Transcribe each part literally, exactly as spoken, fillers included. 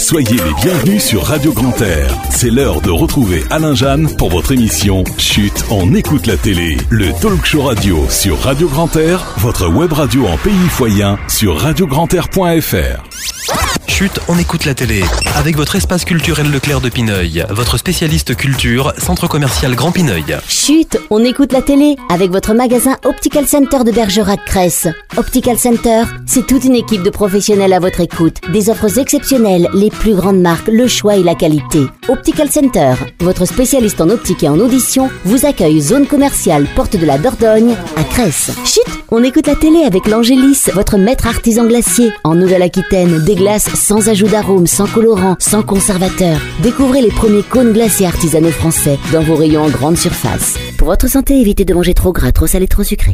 Soyez les bienvenus sur Radio Grand Air. C'est l'heure de retrouver Alain Jeanne pour votre émission Chut, on écoute la télé. Le talk show radio sur Radio Grand Air, votre web radio en pays foyen sur radio grand air point f r. Chut, on écoute la télé. Avec votre espace culturel Leclerc de Pineuil, votre spécialiste culture, centre commercial Grand Pineuil. Chut, on écoute la télé avec votre magasin Optical Center de Bergerac-Cresse. Optical Center, c'est toute une équipe de professionnels à votre écoute. Des offres exceptionnelles, les plus grandes marques, le choix et la qualité. Optical Center, votre spécialiste en optique et en audition, vous accueille zone commerciale Porte de la Dordogne à Cresse. Chut, on écoute la télé avec l'Angélis, votre maître artisan glacier. En Nouvelle-Aquitaine, des glaces sans ajout d'arôme, sans colorant, sans conservateur. Découvrez les premiers cônes glacés artisanaux français dans vos rayons en grande surface. Pour votre santé, évitez de manger trop gras, trop salé, trop sucré.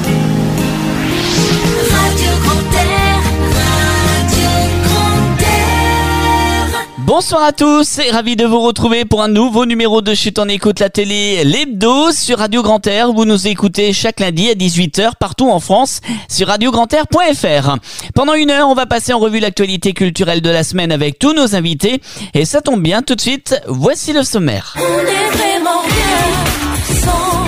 Bonsoir à tous et ravi de vous retrouver pour un nouveau numéro de Chut, on écoute la télé, l'hebdo sur Radio Grand Air. Vous nous écoutez chaque lundi à dix-huit heures partout en France sur radio grand air point f r. Pendant une heure, on va passer en revue l'actualité culturelle de la semaine avec tous nos invités. Et ça tombe bien, tout de suite, voici le sommaire. On est vraiment bien sans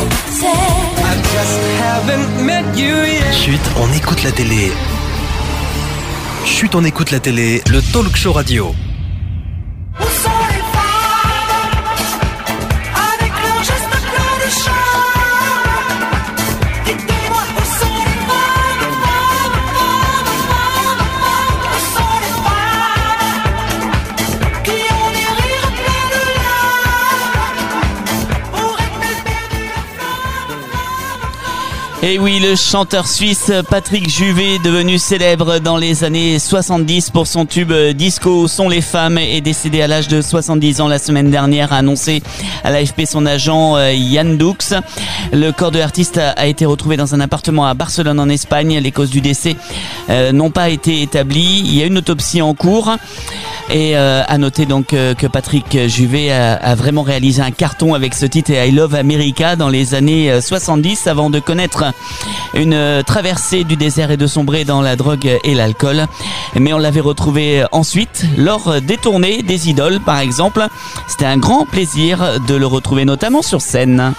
Chut, on écoute la télé. Chut, on écoute la télé, le talk show radio. Où sont les femmes avec leurs gestes pleins de charme? Dites-moi où sont les femmes, femmes, femmes, femmes, femmes? Où sont les femmes qui ont des rires pleins de larmes? Auraient-elles perdu leur flamme? Et oui, le chanteur suisse Patrick Juvet, devenu célèbre dans les années soixante-dix pour son tube disco Sont les femmes, est décédé à l'âge de soixante-dix ans la semaine dernière, a annoncé à l'A F P son agent Yann Doux. Le corps de l'artiste a été retrouvé dans un appartement à Barcelone en Espagne. Les causes du décès euh, n'ont pas été établies. Il y a une autopsie en cours. Et euh, à noter donc euh, que Patrick Juvet a, a vraiment réalisé un carton avec ce titre I Love America dans les années soixante-dix avant de connaître une euh, traversée du désert et de sombrer dans la drogue et l'alcool. Mais on l'avait retrouvé ensuite lors des tournées des Idoles par exemple. C'était un grand plaisir de le retrouver notamment sur scène.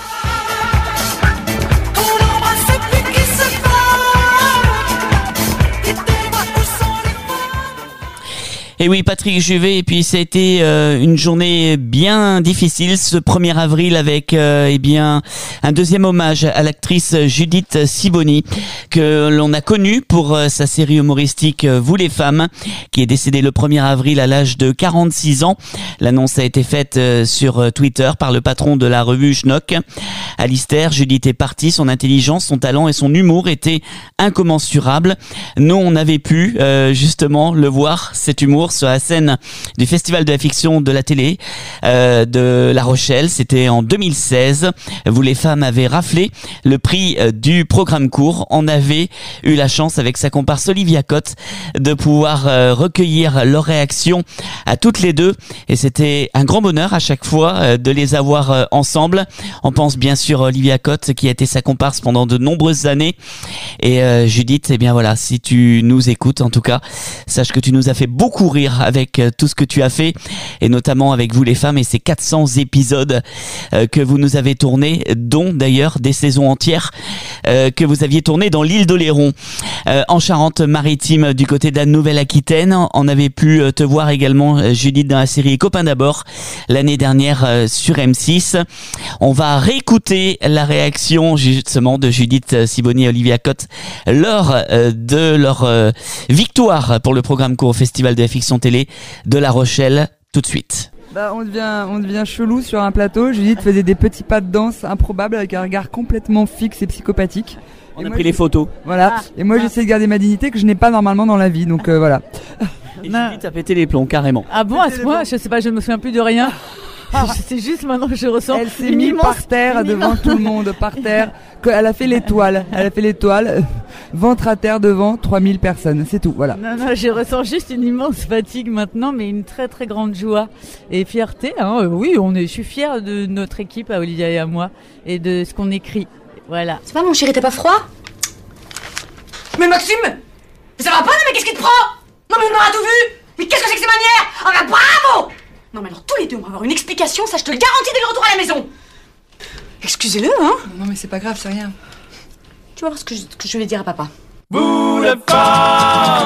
Et oui, Patrick Juvet, et puis ça a été euh, une journée bien difficile ce premier avril avec euh, eh bien un deuxième hommage à l'actrice Judith Sibony que l'on a connue pour euh, sa série humoristique euh, Vous les femmes, qui est décédée le premier avril à l'âge de quarante-six ans. L'annonce a été faite euh, sur Twitter par le patron de la revue Schnock. Alistair, Judith est partie, son intelligence, son talent et son humour étaient incommensurables. Nous, on avait pu euh, justement le voir, cet humour, sur la scène du Festival de la fiction de la télé euh, de La Rochelle. C'était en deux mille seize. Vous les femmes avez raflé le prix euh, du programme court. On avait eu la chance avec sa comparse Olivia Cotte de pouvoir euh, recueillir leurs réactions à toutes les deux. Et c'était un grand bonheur à chaque fois euh, de les avoir euh, ensemble. On pense bien sûr à Olivia Cotte qui a été sa comparse pendant de nombreuses années. Et euh, Judith, eh bien voilà, si tu nous écoutes en tout cas, sache que tu nous as fait beaucoup rire avec tout ce que tu as fait et notamment avec Vous les femmes et ces quatre cents épisodes euh, que vous nous avez tournés, dont d'ailleurs des saisons entières euh, que vous aviez tournées dans l'île d'Oléron. Euh, en Charente-Maritime, du côté de la Nouvelle-Aquitaine, on avait pu te voir également, Judith, dans la série Copains d'abord l'année dernière euh, sur M six. On va réécouter la réaction justement de Judith Sibony et Olivia Cotte lors euh, de leur euh, victoire pour le programme court au Festival de la fiction télé de La Rochelle, tout de suite. Bah, on devient, on devient chelou sur un plateau. Judith faisait des petits pas de danse improbables avec un regard complètement fixe et psychopathique. On et a moi, pris les photos. Voilà. Ah, et moi, ah. j'essaie de garder ma dignité que je n'ai pas normalement dans la vie. Donc euh, voilà. Et Judith a pété les plombs, carrément. Ah bon, à ce point, je sais pas, je me souviens plus de rien. C'est juste maintenant que je ressens Elle s'est une mise immense, par terre une devant immense- tout le monde, par terre. Que- Elle a fait l'étoile. Elle a fait l'étoile. euh, Ventre à terre devant trois mille personnes. C'est tout. Voilà. Non, non, je ressens juste une immense fatigue maintenant, mais une très très grande joie et fierté. Hein. Euh, Oui, on est, je suis fière de notre équipe, à Olivia et à moi, et de ce qu'on écrit. Voilà. Ça va mon chéri, t'as pas froid? Mais Maxime! Ça va pas, non mais qu'est-ce qui te prend? Non mais on aura tout vu! Mais qu'est-ce que c'est que ces manières? Ah bah bravo! Non mais alors tous les deux, on va avoir une explication, ça je te le garantis dès le retour à la maison. Excusez-le, hein? Non mais c'est pas grave, c'est rien. Tu vas voir ce que je, ce que je vais dire à papa. Boule femme.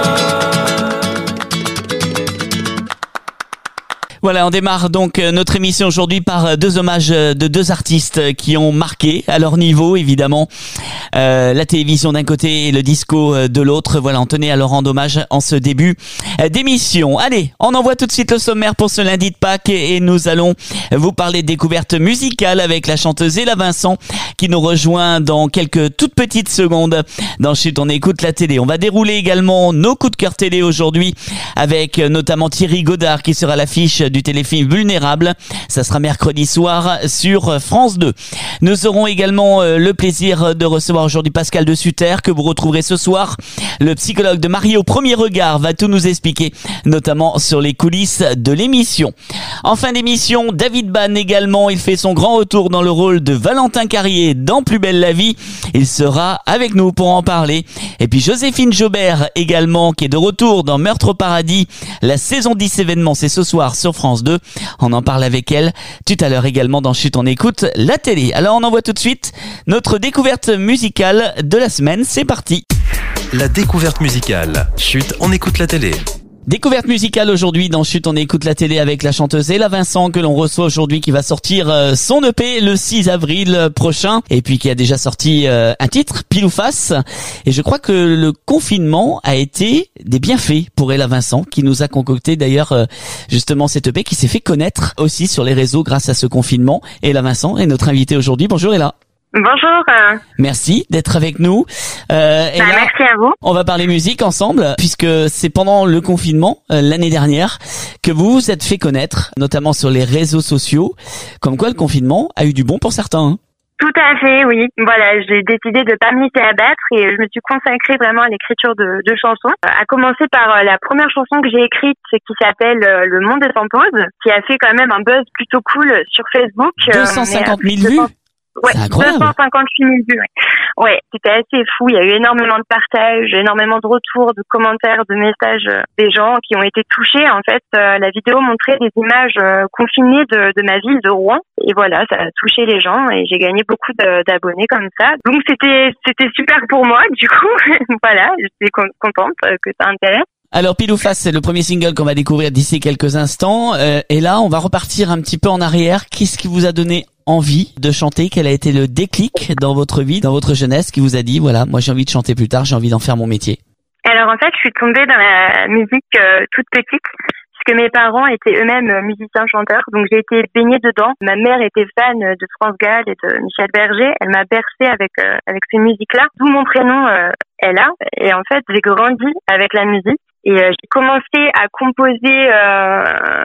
Voilà, on démarre donc notre émission aujourd'hui par deux hommages de deux artistes qui ont marqué à leur niveau, évidemment, euh, la télévision d'un côté et le disco de l'autre. Voilà, on tenait à leur rendre hommage en ce début d'émission. Allez, on envoie tout de suite le sommaire pour ce lundi de Pâques et nous allons vous parler de découverte musicale avec la chanteuse Ella Vincent qui nous rejoint dans quelques toutes petites secondes. Dans Chut, on écoute la télé. On va dérouler également nos coups de cœur télé aujourd'hui avec notamment Thierry Godard qui sera à l'affiche du téléfilm Vulnérable. Ça sera mercredi soir sur France deux. Nous aurons également euh, le plaisir de recevoir aujourd'hui Pascal de Sutter que vous retrouverez ce soir. Le psychologue de Marié au premier regard va tout nous expliquer, notamment sur les coulisses de l'émission. En fin d'émission, David Bann également, il fait son grand retour dans le rôle de Valentin Carrier dans Plus belle la vie. Il sera avec nous pour en parler. Et puis Joséphine Jobert également qui est de retour dans Meurtre au paradis. La saison dix événements, c'est ce soir sur France deux. On en parle avec elle tout à l'heure également dans Chut, on écoute la télé. Alors on envoie tout de suite notre découverte musicale de la semaine. C'est parti. La découverte musicale. Chut, on écoute la télé. Découverte musicale aujourd'hui dans Chut, on écoute la télé avec la chanteuse Ella Vincent que l'on reçoit aujourd'hui qui va sortir euh, son E P le six avril prochain et puis qui a déjà sorti euh, un titre, Pile ou Face. Et je crois que le confinement a été des bienfaits pour Ella Vincent qui nous a concocté d'ailleurs euh, justement cet E P qui s'est fait connaître aussi sur les réseaux grâce à ce confinement. Ella Vincent est notre invitée aujourd'hui. Bonjour Ella. Bonjour. Merci d'être avec nous. Euh, et bah, là, merci à vous. On va parler musique ensemble, puisque c'est pendant le confinement, euh, l'année dernière, que vous vous êtes fait connaître, notamment sur les réseaux sociaux, comme quoi le confinement a eu du bon pour certains. Hein. Tout à fait, oui. Voilà, j'ai décidé de pas me laisser abattre et je me suis consacrée vraiment à l'écriture de, de chansons. À commencer par la première chanson que j'ai écrite, qui s'appelle Le Monde est en pause, qui a fait quand même un buzz plutôt cool sur Facebook. deux cent cinquante mille vues. Ouais, deux cent cinquante-huit mille vues, ouais. Ouais, c'était assez fou. Il y a eu énormément de partages, énormément de retours, de commentaires, de messages des gens qui ont été touchés. En fait, euh, la vidéo montrait des images euh, confinées de, de ma ville de Rouen. Et voilà, ça a touché les gens et j'ai gagné beaucoup de, d'abonnés comme ça. Donc c'était, c'était super pour moi, du coup. Voilà, j'étais contente que ça intéresse. Alors Pile ou Face, c'est le premier single qu'on va découvrir d'ici quelques instants. Euh, et là, on va repartir un petit peu en arrière. Qu'est-ce qui vous a donné envie de chanter? Quel a été le déclic dans votre vie, dans votre jeunesse, qui vous a dit, voilà, moi j'ai envie de chanter plus tard, j'ai envie d'en faire mon métier? Alors en fait, je suis tombée dans la musique euh, toute petite, puisque mes parents étaient eux-mêmes musiciens-chanteurs, donc j'ai été baignée dedans. Ma mère était fan de France Gall et de Michel Berger, elle m'a bercée avec euh, avec ces musiques-là, d'où mon prénom euh, Ella. Et en fait, j'ai grandi avec la musique. Et euh, j'ai commencé à composer euh,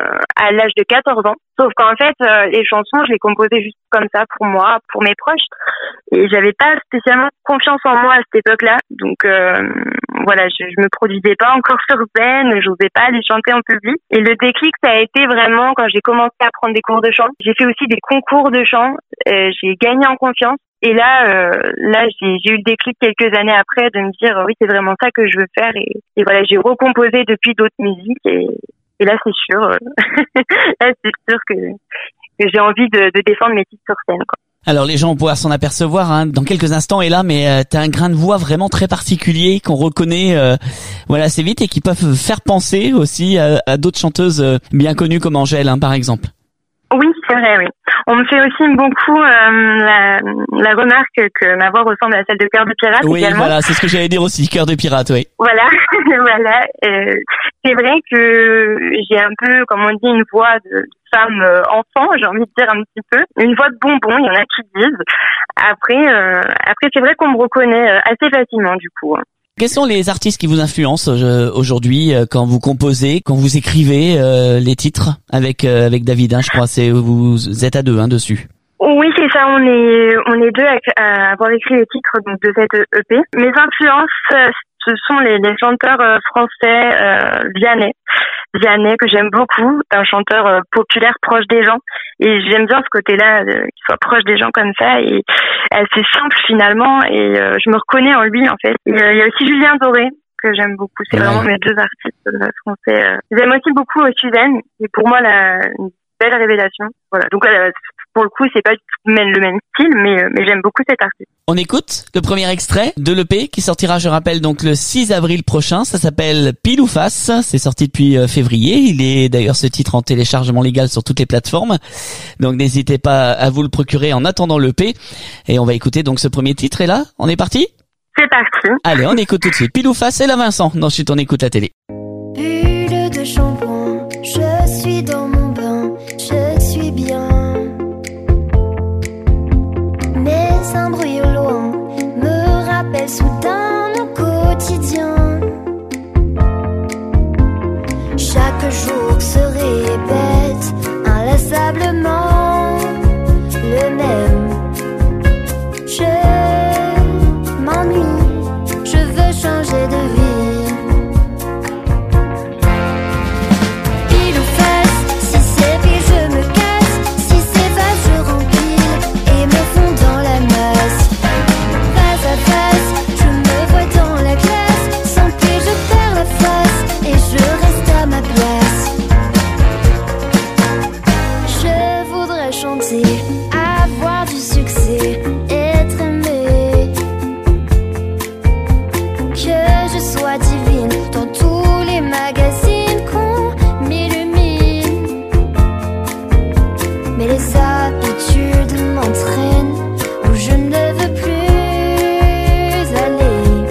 à l'âge de quatorze ans. Sauf qu'en fait, euh, les chansons, je les composais juste comme ça pour moi, pour mes proches. Et j'avais pas spécialement confiance en moi à cette époque-là. Donc euh, voilà, je, je me produisais pas encore sur scène, j'osais pas aller chanter en public. Et le déclic, ça a été vraiment quand j'ai commencé à prendre des cours de chant. J'ai fait aussi des concours de chant. Euh, j'ai gagné en confiance. Et là, euh, là, j'ai, j'ai eu le déclic quelques années après de me dire, oui, c'est vraiment ça que je veux faire. Et, et voilà, j'ai recomposé depuis d'autres musiques. Et, et là, c'est sûr, euh, là, c'est sûr que, que j'ai envie de, de défendre mes titres sur scène, quoi. Alors les gens vont pouvoir s'en apercevoir hein, dans quelques instants. Et là, mais euh, t'as un grain de voix vraiment très particulier qu'on reconnaît, euh, voilà, assez vite et qui peuvent faire penser aussi à, à d'autres chanteuses euh, bien connues comme Angèle, hein, par exemple. Oui, c'est vrai, oui. On me fait aussi beaucoup euh, la, la remarque que ma voix ressemble à celle de Cœur de Pirate. Oui, également. Voilà, c'est ce que j'allais dire aussi, Cœur de Pirate, oui. Voilà, voilà. Euh, c'est vrai que j'ai un peu, comme on dit, une voix de femme euh, enfant, j'ai envie de dire un petit peu. Une voix de bonbon, il y en a qui disent. Après, euh, après c'est vrai qu'on me reconnaît assez facilement, du coup. Quels sont les artistes qui vous influencent euh, aujourd'hui euh, quand vous composez, quand vous écrivez euh, les titres avec euh, avec David, hein, je crois, c'est vous êtes à deux hein, dessus. Oui, c'est ça. On est on est deux à, à avoir écrit les titres donc de cette E P. Mes influences, ce sont les, les chanteurs euh, français euh, Vianney. Vianney que j'aime beaucoup, un chanteur euh, populaire proche des gens et j'aime bien ce côté-là euh, qu'il soit proche des gens comme ça et assez simple finalement et euh, je me reconnais en lui en fait. Et, euh, il y a aussi Julien Doré que j'aime beaucoup. C'est Ouais. vraiment mes deux artistes euh, français. euh. J'aime aussi beaucoup euh, Suzanne. C'est pour moi la, une belle révélation. Voilà. Donc euh, pour le coup, c'est pas du tout même le même style, mais, euh, mais j'aime beaucoup cet artiste. On écoute le premier extrait de l'E P qui sortira, je rappelle, donc le six avril prochain. Ça s'appelle Pile ou Face. C'est sorti depuis euh, février. Il est d'ailleurs ce titre en téléchargement légal sur toutes les plateformes. Donc n'hésitez pas à vous le procurer en attendant l'E P. Et on va écouter donc ce premier titre. Et là, on est parti ? C'est parti. Allez, on écoute tout de suite. Pile ou Face, et là Vincent. Non, chut, on écoute la télé. Bulle de shampoing, je suis dans mon bain, je suis bien. Mais un bruit au loin me rappelle soudain mon quotidien. Chaque jour se répète inlassablement le même. Je m'ennuie, je veux changer de vie. Pile ou face, si c'est pile je me casse, si c'est face je remplis et me fonds dans la masse. Face à face, je me vois dans la glace, sans pile je perds la face et je reste à ma place. Je voudrais chanter, avoir du succès, être aimée, que je sois divine dans tous les magazines qu'on m'illumine. Mais les habitudes m'entraînent où je ne veux plus aller.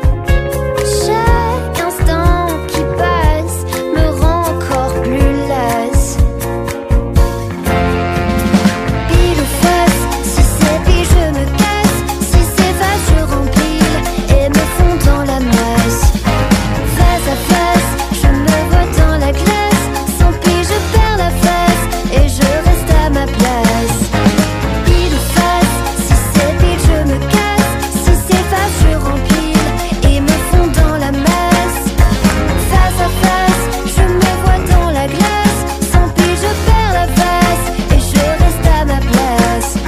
Chaque instant qui passe me rend encore plus lasse. Pile ou face, si c'est pile je me casse, si c'est face je remplis et me fonds dans la masse. Face à face, je me vois dans la glace, sans pile je perds la face et je reste à ma place. Pile ou face, si c'est pile je me casse, si c'est face je remplis et me fonds dans la masse. Face à face, je me vois dans la glace, sans pile je perds la face et je reste à ma place.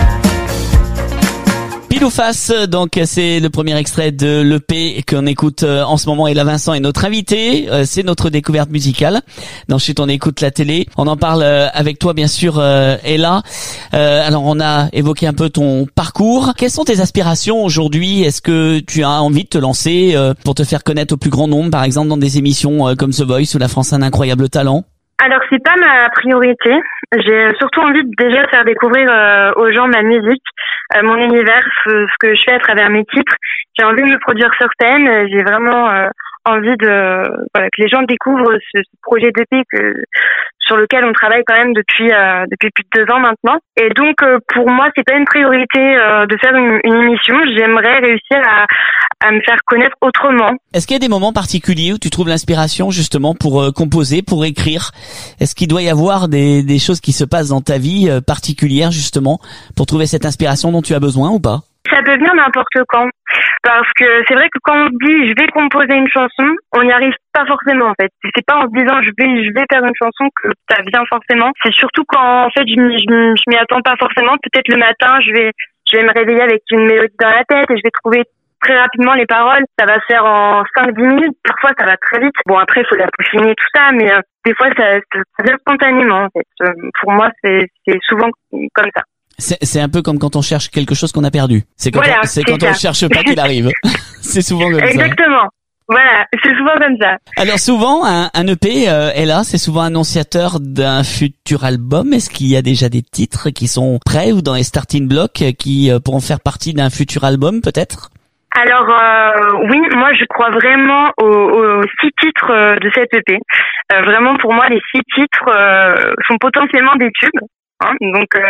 Pile ou Face, donc c'est le premier extrait de l'E P qu'on écoute euh, en ce moment. Et là, Vincent est notre invité. Euh, c'est notre découverte musicale. Ensuite, on écoute la télé. On en parle euh, avec toi, bien sûr, euh, Ella. Euh, alors, on a évoqué un peu ton parcours. Quelles sont tes aspirations aujourd'hui ? Est-ce que tu as envie de te lancer euh, pour te faire connaître au plus grand nombre, par exemple, dans des émissions euh, comme The Voice ou La France a un incroyable talent ? Alors c'est pas ma priorité. J'ai surtout envie de déjà faire découvrir euh, aux gens ma musique, euh, mon univers, ce, ce que je fais à travers mes titres. J'ai envie de me produire sur scène. J'ai vraiment euh, envie de voilà, que les gens découvrent ce, ce projet d'E P que sur lequel on travaille quand même depuis euh, depuis plus de deux ans maintenant. Et donc euh, pour moi c'est pas une priorité euh, de faire une, une émission. J'aimerais réussir à à me faire connaître autrement. Est-ce qu'il y a des moments particuliers où tu trouves l'inspiration justement pour euh, composer, pour écrire ? Est-ce qu'il doit y avoir des, des choses qui se passent dans ta vie euh, particulière justement pour trouver cette inspiration dont tu as besoin ou pas ? Ça peut venir n'importe quand. Parce que c'est vrai que quand on dit je vais composer une chanson, on n'y arrive pas forcément en fait. C'est pas en se disant je vais je vais faire une chanson que ça vient forcément. C'est surtout quand en fait je m'y, je m'y, je m'y attends pas forcément. Peut-être le matin je vais je vais me réveiller avec une mélodie dans la tête et je vais trouver très rapidement les paroles. Ça va se faire en cinq dix minutes. Parfois ça va très vite. Bon après il faut la peaufiner tout ça, mais euh, des fois ça, ça, ça vient spontanément en fait. Euh, pour moi c'est c'est souvent comme ça. C'est, c'est un peu comme quand on cherche quelque chose qu'on a perdu. C'est quand, Voilà, on, c'est c'est quand on ça. le cherche pas qu'il arrive. C'est souvent comme ça. Exactement. Voilà, c'est souvent comme ça. Alors souvent, un, un E P euh, est là, c'est souvent annonciateur d'un futur album. Est-ce qu'il y a déjà des titres qui sont prêts ou dans les starting blocks euh, qui euh, pourront faire partie d'un futur album peut-être ? Alors euh, oui, moi je crois vraiment aux, aux six titres euh, de cette E P. Euh, vraiment pour moi les six titres euh, sont potentiellement des tubes. Hein, donc euh,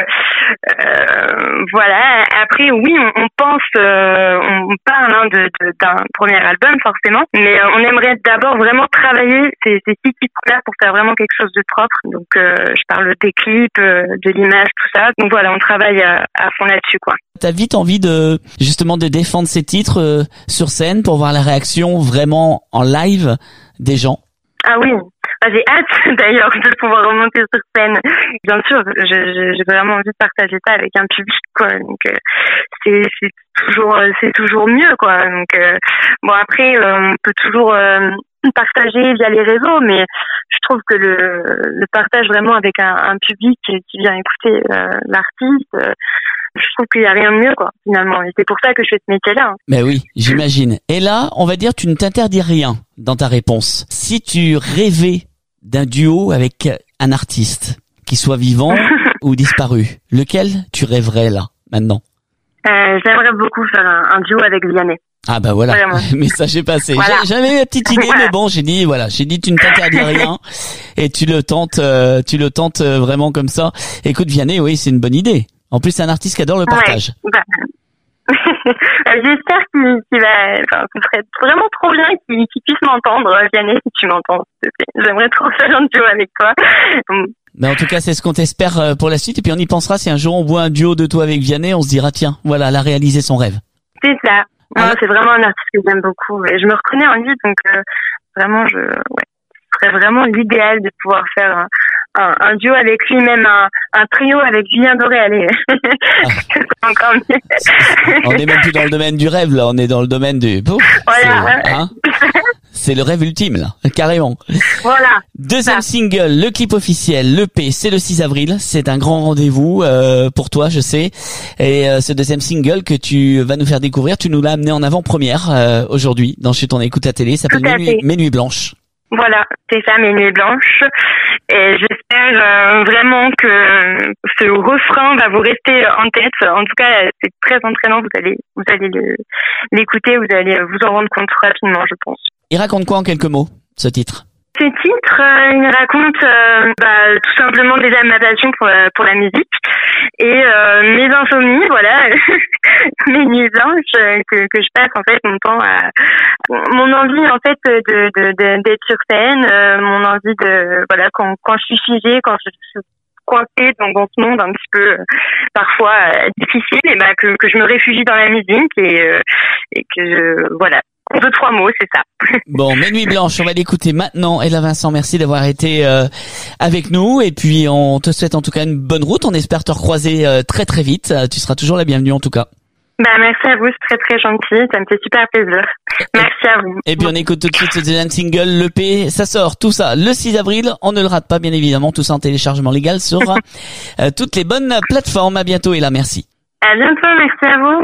euh, voilà. Après oui, on, on pense, euh, on parle hein, de, de, d'un premier album forcément, mais euh, on aimerait d'abord vraiment travailler ces, ces six titres-là pour faire vraiment quelque chose de propre. Donc euh, je parle des clips, euh, de l'image, tout ça. Donc voilà, on travaille à, à fond là-dessus quoi. T'as vite envie de justement de défendre ces titres euh, sur scène pour voir la réaction vraiment en live des gens. Ah oui, Ah, j'ai hâte d'ailleurs de pouvoir remonter sur scène. Bien sûr, je, je, j'ai vraiment envie de partager ça avec un public, quoi. Donc euh, c'est, c'est toujours, c'est toujours mieux, quoi. Donc euh, bon, après, euh, on peut toujours euh, partager via les réseaux, mais je trouve que le, le partage vraiment avec un, un public qui vient écouter euh, l'artiste, euh, je trouve qu'il n'y a rien de mieux, quoi, finalement. Et c'est pour ça que je fais ce métier-là. Ben oui, j'imagine. Et là, on va dire, tu ne t'interdis rien dans ta réponse. Si tu rêvais d'un duo avec un artiste, qui soit vivant ou disparu, lequel tu rêverais là, maintenant? Euh, j'aimerais beaucoup faire un, un duo avec Vianney. Ah bah voilà, message est passé. Voilà. J'avais ma petite idée, voilà. Mais bon, j'ai dit voilà, j'ai dit tu ne t'interdis rien et tu le tentes, euh, tu le tentes euh, vraiment comme ça. Écoute Vianney, oui, c'est une bonne idée. En plus, c'est un artiste qui adore le partage. Ouais, bah, j'espère qu'il, qu'il va, enfin, ce serait vraiment trop bien qu'il, qu'il puisse m'entendre, Vianney, si tu m'entends. J'aimerais trop faire un duo avec toi. Mais en tout cas, c'est ce qu'on t'espère pour la suite. Et puis, on y pensera si un jour on voit un duo de toi avec Vianney, on se dira, tiens, voilà, elle a réalisé son rêve. C'est ça. Non, ah. C'est vraiment un artiste que j'aime beaucoup. Et je me reconnais en lui, donc euh, vraiment, je, ouais, ce serait vraiment l'idéal de pouvoir faire un, un, un duo avec lui, même un, un trio avec Julien Doré. Allez, ah. C'est encore mieux. On est même plus dans le domaine du rêve, là. On est dans le domaine du. Pouf, voilà. C'est, hein c'est le rêve ultime, là, carrément. Voilà. Deuxième ça. Single, le clip officiel, l'E P, c'est le six avril. C'est un grand rendez-vous euh, pour toi, je sais. Et euh, ce deuxième single que tu vas nous faire découvrir, tu nous l'as amené en avant-première euh, aujourd'hui dans Chut, on écoute la télé. Ça s'appelle Mes, Mes Nuits Blanches. Voilà, c'est ça, Mes Nuits Blanches. Et j'espère euh, vraiment que ce refrain va vous rester en tête. En tout cas, c'est très entraînant. Vous allez, vous allez le, l'écouter, vous allez vous en rendre compte rapidement, je pense. Il raconte quoi en quelques mots, ce titre? Ce titre, euh, il raconte euh, bah, tout simplement déjà ma passion pour, euh, pour la musique et euh, mes insomnies, voilà, mes nuits blanches euh, que, que je passe en fait mon temps à mon envie en fait de, de, de d'être sur scène, euh, mon envie de voilà quand quand je suis figée, quand je suis coincée dans, dans ce monde un petit peu euh, parfois euh, difficile, et bah que que je me réfugie dans la musique et euh, et que je, voilà. En deux, trois mots, c'est ça. Bon, Mes Nuits Blanches, on va l'écouter maintenant. Ella Vincent, merci d'avoir été euh, avec nous. Et puis, on te souhaite en tout cas une bonne route. On espère te recroiser euh, très très vite. Euh, tu seras toujours la bienvenue en tout cas. Bah, merci à vous, c'est très très gentil. Ça me fait super plaisir. Merci à vous. Et puis, on écoute tout de suite ce deuxième single, l'E P. Ça sort, tout ça, le six avril. On ne le rate pas, bien évidemment. Tout ça en téléchargement légal sur euh, toutes les bonnes plateformes. À bientôt, Ella, merci. À bientôt, merci à vous.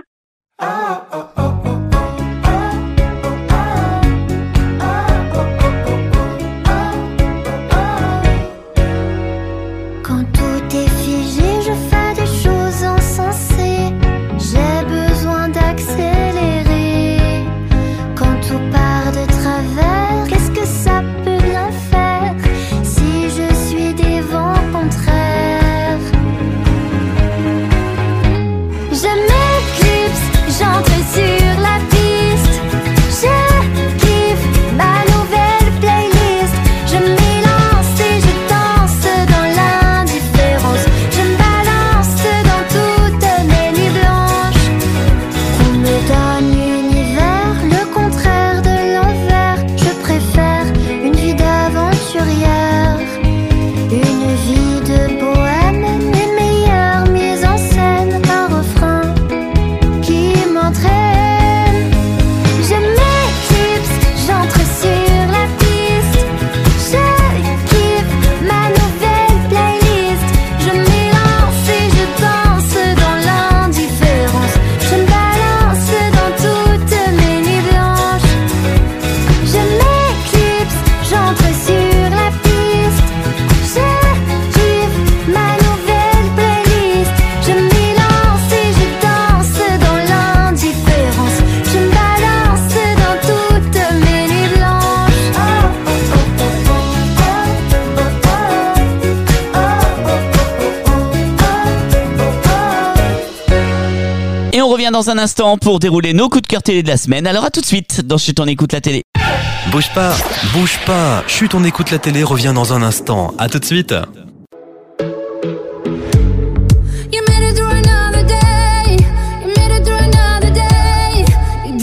Dans un instant pour dérouler nos coups de cœur télé de la semaine. Alors à tout de suite dans Chut, on écoute la télé. Bouge pas, bouge pas. Chut, on écoute la télé revient dans un instant. À tout de suite.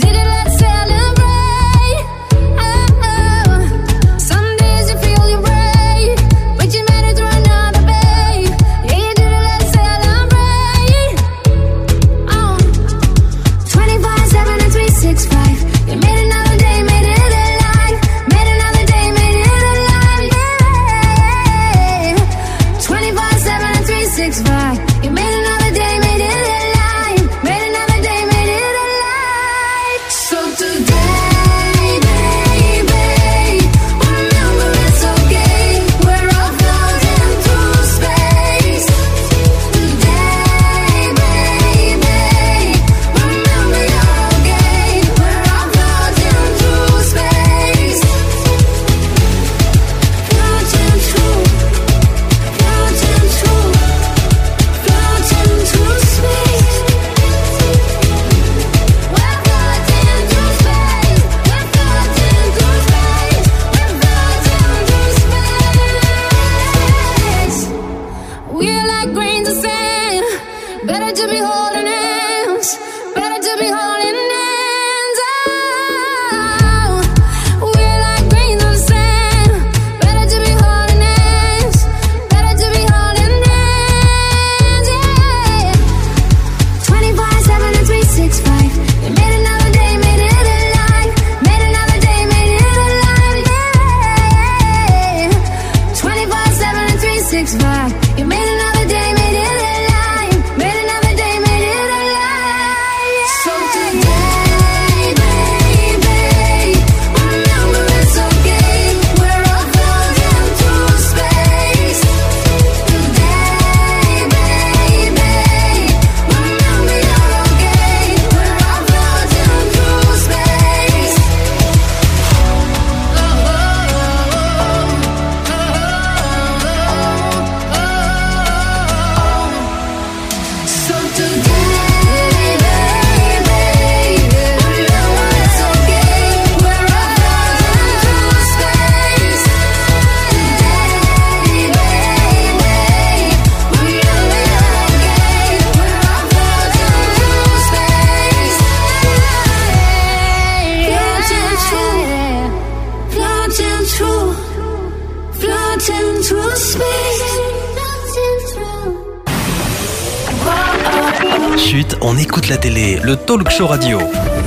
Some days you feel you're brave. floating through space. Chut, on écoute la télé, le talk show radio.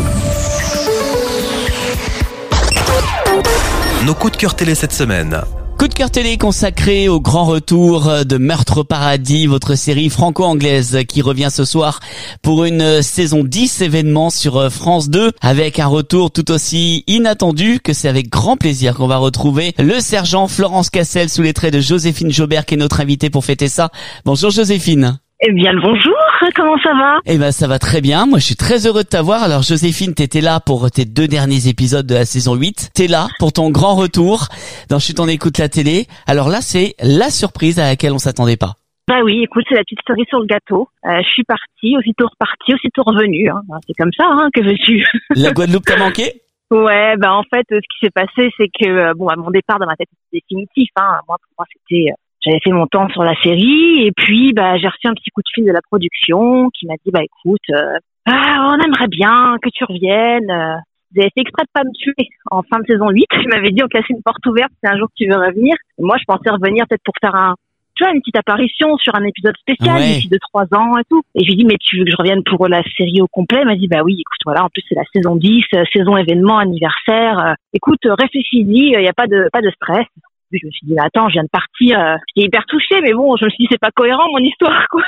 Nos coups de cœur télé cette semaine. Coup de cœur télé consacré au grand retour de Meurtre au Paradis, votre série franco-anglaise qui revient ce soir pour une saison dix événements sur France deux, avec un retour tout aussi inattendu que c'est avec grand plaisir qu'on va retrouver le sergent Florence Cassel sous les traits de Joséphine Jaubert qui est notre invitée pour fêter ça. Bonjour Joséphine. Eh bien le bonjour, comment ça va? Eh ben ça va très bien, moi je suis très heureux de t'avoir. Alors Joséphine, t'étais là pour tes deux derniers épisodes de la saison huit, t'es là pour ton grand retour dans Chut on écoute la télé. Alors là c'est la surprise à laquelle on s'attendait pas. Bah oui, écoute, c'est la petite cerise sur le gâteau. Euh, je suis partie, aussitôt repartie, aussitôt revenue. Hein. C'est comme ça, hein, que veux-tu? La Guadeloupe t'a manqué? Ouais, bah en fait, ce qui s'est passé, c'est que euh, bon, à mon départ dans ma tête, c'était définitif. Hein. Moi, pour moi, c'était... Euh, J'avais fait mon temps sur la série et puis bah j'ai reçu un petit coup de fil de la production qui m'a dit bah écoute euh, ah, on aimerait bien que tu reviennes. Euh, vous avez fait exprès de pas me tuer en fin de saison huit. Il m'avait dit on casse une porte ouverte si un jour tu veux revenir. Et moi je pensais revenir peut-être pour faire un tu vois une petite apparition sur un épisode spécial ouais. d'ici de trois ans et tout. Et je lui ai dit mais tu veux que je revienne pour la série au complet? Il m'a dit bah oui écoute voilà en plus c'est la saison dix, euh, saison événement anniversaire. Euh, écoute euh, réfléchis-y, il y a pas de pas de stress. Je me suis dit, attends, je viens de partir, euh, j'étais hyper touchée, mais bon, je me suis dit, c'est pas cohérent, mon histoire, quoi.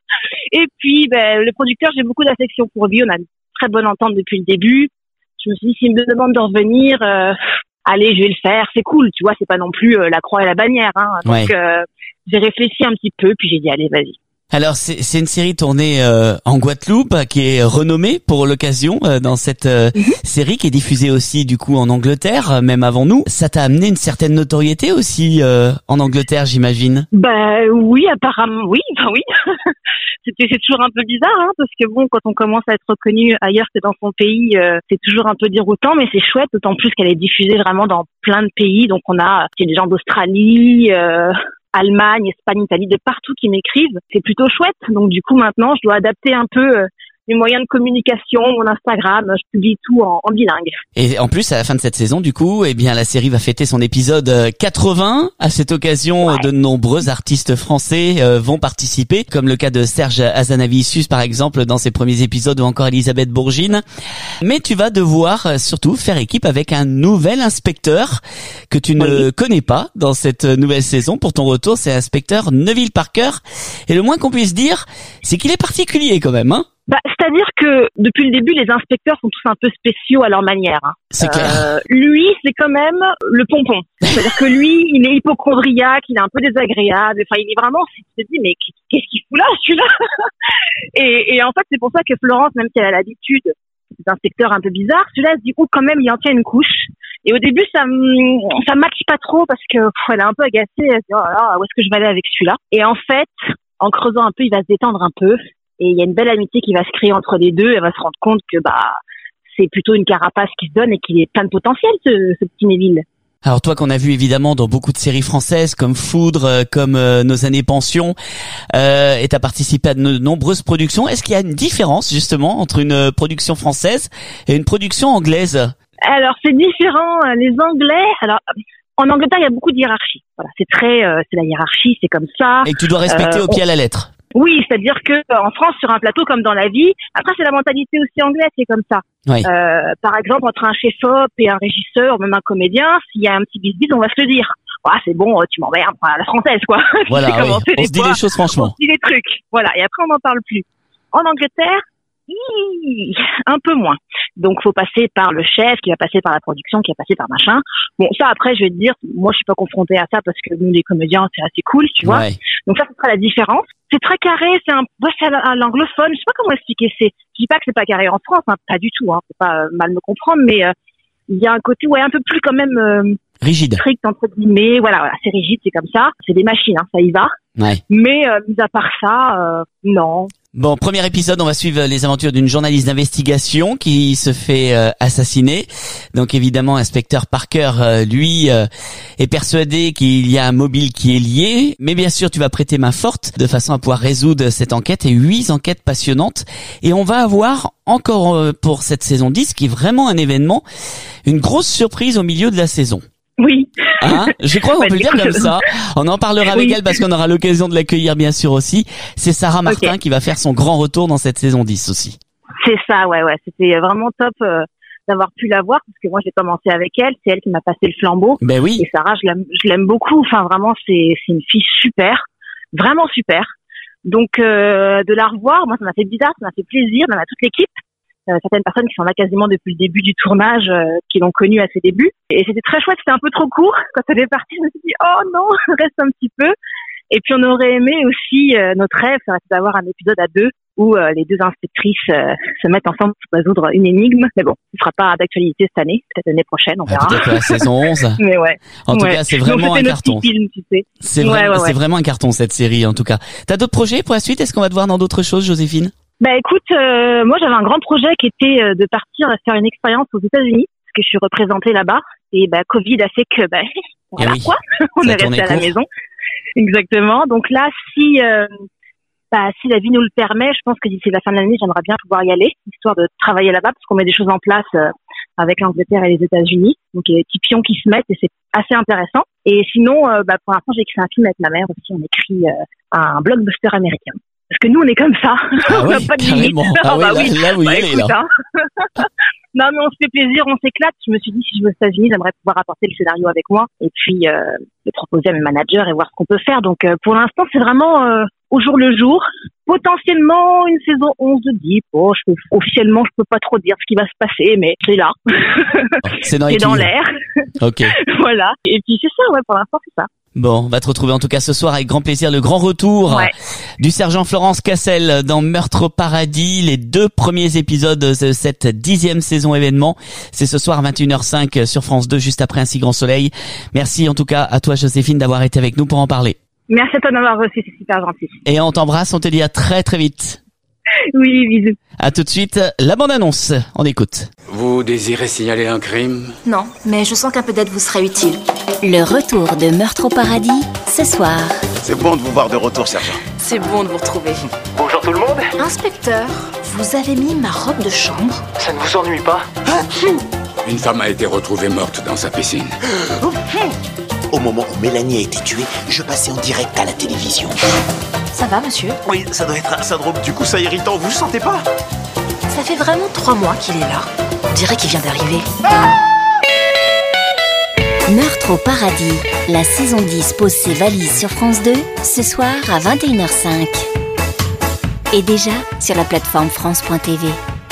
Et puis, ben, le producteur, j'ai beaucoup d'affection pour lui, on a une très bonne entente depuis le début. Je me suis dit, s'il me demande de revenir, euh, allez, je vais le faire, c'est cool, tu vois, c'est pas non plus euh, la croix et la bannière, hein. Donc, ouais. euh, j'ai réfléchi un petit peu, puis j'ai dit, allez, vas-y. Alors c'est, c'est une série tournée euh, en Guadeloupe qui est renommée pour l'occasion euh, dans cette euh, mm-hmm. série qui est diffusée aussi du coup en Angleterre, même avant nous. Ça t'a amené une certaine notoriété aussi euh, en Angleterre, j'imagine. Bah oui, apparemment oui, bah oui. C'était c'est toujours un peu bizarre hein, parce que bon quand on commence à être reconnu ailleurs que dans son pays, euh, c'est toujours un peu déroutant, mais c'est chouette d'autant plus qu'elle est diffusée vraiment dans plein de pays. Donc on a c'est des gens d'Australie. Euh, Allemagne, Espagne, Italie, de partout qui m'écrivent. C'est plutôt chouette. Donc du coup maintenant, je dois adapter un peu euh, les moyens de communication, mon Instagram, je publie tout en, en bilingue. Et en plus, à la fin de cette saison, du coup, eh bien, la série va fêter son épisode quatre-vingts. À cette occasion, ouais. de nombreux artistes français euh, vont participer, comme le cas de Serge Azanavicius, par exemple, dans ses premiers épisodes, ou encore Elisabeth Bourgine. Mais tu vas devoir euh, surtout faire équipe avec un nouvel inspecteur que tu ne oui. connais pas dans cette nouvelle saison. Pour ton retour, c'est l'inspecteur Neville Parker. Et le moins qu'on puisse dire, c'est qu'il est particulier quand même, hein. Bah, c'est-à-dire que depuis le début, les inspecteurs sont tous un peu spéciaux à leur manière. Hein. C'est clair. Euh, lui, c'est quand même le pompon. C'est-à-dire que lui, il est hypochondriaque, il est un peu désagréable. Enfin, il est vraiment, tu te dis, mais qu'est-ce qu'il fout là, celui-là? et, et en fait, c'est pour ça que Florence, même si elle a l'habitude des inspecteurs un peu bizarres, celui-là, se dit, oh, quand même, il en tient une couche. Et au début, ça ça matche pas trop parce que pff, elle est un peu agacée. Elle se dit, oh là là, où est-ce que je vais aller avec celui-là? Et en fait, en creusant un peu, il va se détendre un peu. Et il y a une belle amitié qui va se créer entre les deux. Elle va se rendre compte que bah c'est plutôt une carapace qui se donne et qu'il est plein de potentiel, ce, ce petit Neville. Alors toi qu'on a vu évidemment dans beaucoup de séries françaises comme Foudre, comme euh, Nos années pension, euh, et t'as participé à de nombreuses productions. Est-ce qu'il y a une différence justement entre une production française et une production anglaise? Alors c'est différent. Les Anglais, alors en Angleterre il y a beaucoup de hiérarchie. Voilà, c'est très, euh, c'est la hiérarchie, c'est comme ça. Et que tu dois respecter euh, au pied à la lettre. Oui, c'est-à-dire que en France, sur un plateau comme dans la vie, après c'est la mentalité aussi anglaise, c'est comme ça. Oui. Euh, par exemple, entre un chef-op et un régisseur, ou même un comédien, s'il y a un petit bis-bis, on va se le dire. Ah, c'est bon, tu m'emmerdes, à la française, quoi. Voilà, oui. On se dit les choses franchement. On se dit les trucs. Voilà, et après on n'en parle plus. En Angleterre, un peu moins. Donc faut passer par le chef, qui va passer par la production, qui va passer par machin. Bon, ça après je vais te dire, moi je suis pas confrontée à ça parce que nous les comédiens c'est assez cool, tu vois. Ouais. Donc ça ce sera la différence. C'est très carré, c'est un, ouais, c'est à l'anglophone. Je sais pas comment expliquer. C'est, je dis pas que c'est pas carré en France, hein, pas du tout. Hein, faut pas euh, mal me comprendre, mais euh, il y a un côté ouais un peu plus quand même euh, rigide, strict entre guillemets. Voilà, voilà, c'est rigide, c'est comme ça. C'est des machines, hein, ça y va. Ouais. Mais euh, mis à part ça, euh, non. Bon, premier épisode, on va suivre les aventures d'une journaliste d'investigation qui se fait euh, assassiner. Donc évidemment, inspecteur Parker, euh, lui, euh, est persuadé qu'il y a un mobile qui est lié. Mais bien sûr, tu vas prêter main forte de façon à pouvoir résoudre cette enquête et huit enquêtes passionnantes. Et on va avoir encore euh, pour cette saison dix, qui est vraiment un événement, une grosse surprise au milieu de la saison. Oui. Hein, je crois qu'on Ouais, peut le dire écoute, comme ça. On en parlera avec Oui. elle parce qu'on aura l'occasion de l'accueillir bien sûr aussi. C'est Sarah Martin Ok. qui va faire son grand retour dans cette saison dix aussi. C'est ça, ouais, ouais. C'était vraiment top euh, d'avoir pu la voir parce que moi, j'ai commencé avec elle. C'est elle qui m'a passé le flambeau. Ben oui. Et Sarah, je l'aime, je l'aime beaucoup. Enfin, vraiment, c'est, c'est une fille super. Vraiment super. Donc, euh, de la revoir, moi, ça m'a fait bizarre, ça m'a fait plaisir, même à toute l'équipe. Euh, certaines personnes qui sont là quasiment depuis le début du tournage, euh, qui l'ont connue à ses débuts. Et c'était très chouette, c'était un peu trop court. Quand elle est partie, je me suis dit, oh non, reste un petit peu. Et puis on aurait aimé aussi, euh, notre rêve, ça aurait été d'avoir un épisode à deux où euh, les deux inspectrices euh, se mettent ensemble pour résoudre une énigme. Mais bon, ce sera pas d'actualité cette année, peut-être l'année prochaine, on Ah, verra. peut-être la saison onze. Mais ouais. En tout Ouais. cas, c'est Donc, vraiment un c'était notre carton. petit film, tu sais. C'est Ouais, vraiment, ouais, ouais. c'est vraiment un carton cette série en tout cas. T'as d'autres projets pour la suite? Est-ce qu'on va te voir dans d'autres choses, Joséphine? Bah écoute, euh, moi j'avais un grand projet qui était euh, de partir faire une expérience aux États-Unis parce que je suis représentée là-bas et bah Covid a fait que bah voilà Eh oui. quoi, on Ça a est tourné resté à la court. maison. Exactement. Donc là, si euh, bah si la vie nous le permet, je pense que d'ici la fin de l'année, j'aimerais bien pouvoir y aller, histoire de travailler là-bas parce qu'on met des choses en place euh, avec l'Angleterre et les États-Unis. Donc il y a des petits pions qui se mettent et c'est assez intéressant. Et sinon, euh, bah pour l'instant, j'ai écrit un film avec ma mère aussi. On écrit euh, un blockbuster américain. Parce que nous, on est comme ça. Ah on n'a oui, pas de limite. carrément. Ah oui, bah là- là, vous y Bah, allez, écoute, là. hein. Non, mais on se fait plaisir, on s'éclate. Je me suis dit, si je vais aux États-Unis, j'aimerais pouvoir apporter le scénario avec moi et puis euh, le proposer à mes managers et voir ce qu'on peut faire. Donc, euh, pour l'instant, c'est vraiment euh, au jour le jour. Potentiellement une saison onze de Deep. Oh, je peux, officiellement, je peux pas trop dire ce qui va se passer, mais c'est là. C'est dans les C'est dans tuyaux. l'air. Ok. Voilà. Et puis, c'est ça, ouais, pour l'instant, c'est ça. Bon, on va te retrouver en tout cas ce soir avec grand plaisir. Le grand retour Ouais. du sergent Florence Cassel dans Meurtre au paradis. Les deux premiers épisodes de cette dixième saison événement. C'est ce soir à vingt et une heures cinq sur France deux, juste après Un si grand soleil. Merci en tout cas à toi Joséphine d'avoir été avec nous pour en parler. Merci à toi de m'avoir reçu, c'est super gentil. Et on t'embrasse, on te dit à très très vite. Oui, bisous. À tout de suite, la bande-annonce. On écoute. Vous désirez signaler un crime? Non, mais je sens qu'un peu d'aide vous serait utile. Le retour de Meurtre au paradis, ce soir. C'est bon de vous voir de retour, sergent. C'est bon de vous retrouver. Bonjour tout le monde. Inspecteur, vous avez mis ma robe de chambre? Ça ne vous ennuie pas? Une femme a été retrouvée morte dans sa piscine. Au moment où Mélanie a été tuée, je passais en direct à la télévision. Ça va, monsieur? Oui, ça doit être un syndrome du coup ça irritant, vous le sentez pas? Ça fait vraiment trois mois qu'il est là. On dirait qu'il vient d'arriver. Meurtre au paradis, la saison dix pose ses valises sur France deux, ce soir à vingt et une heures cinq. Et déjà sur la plateforme France point T V.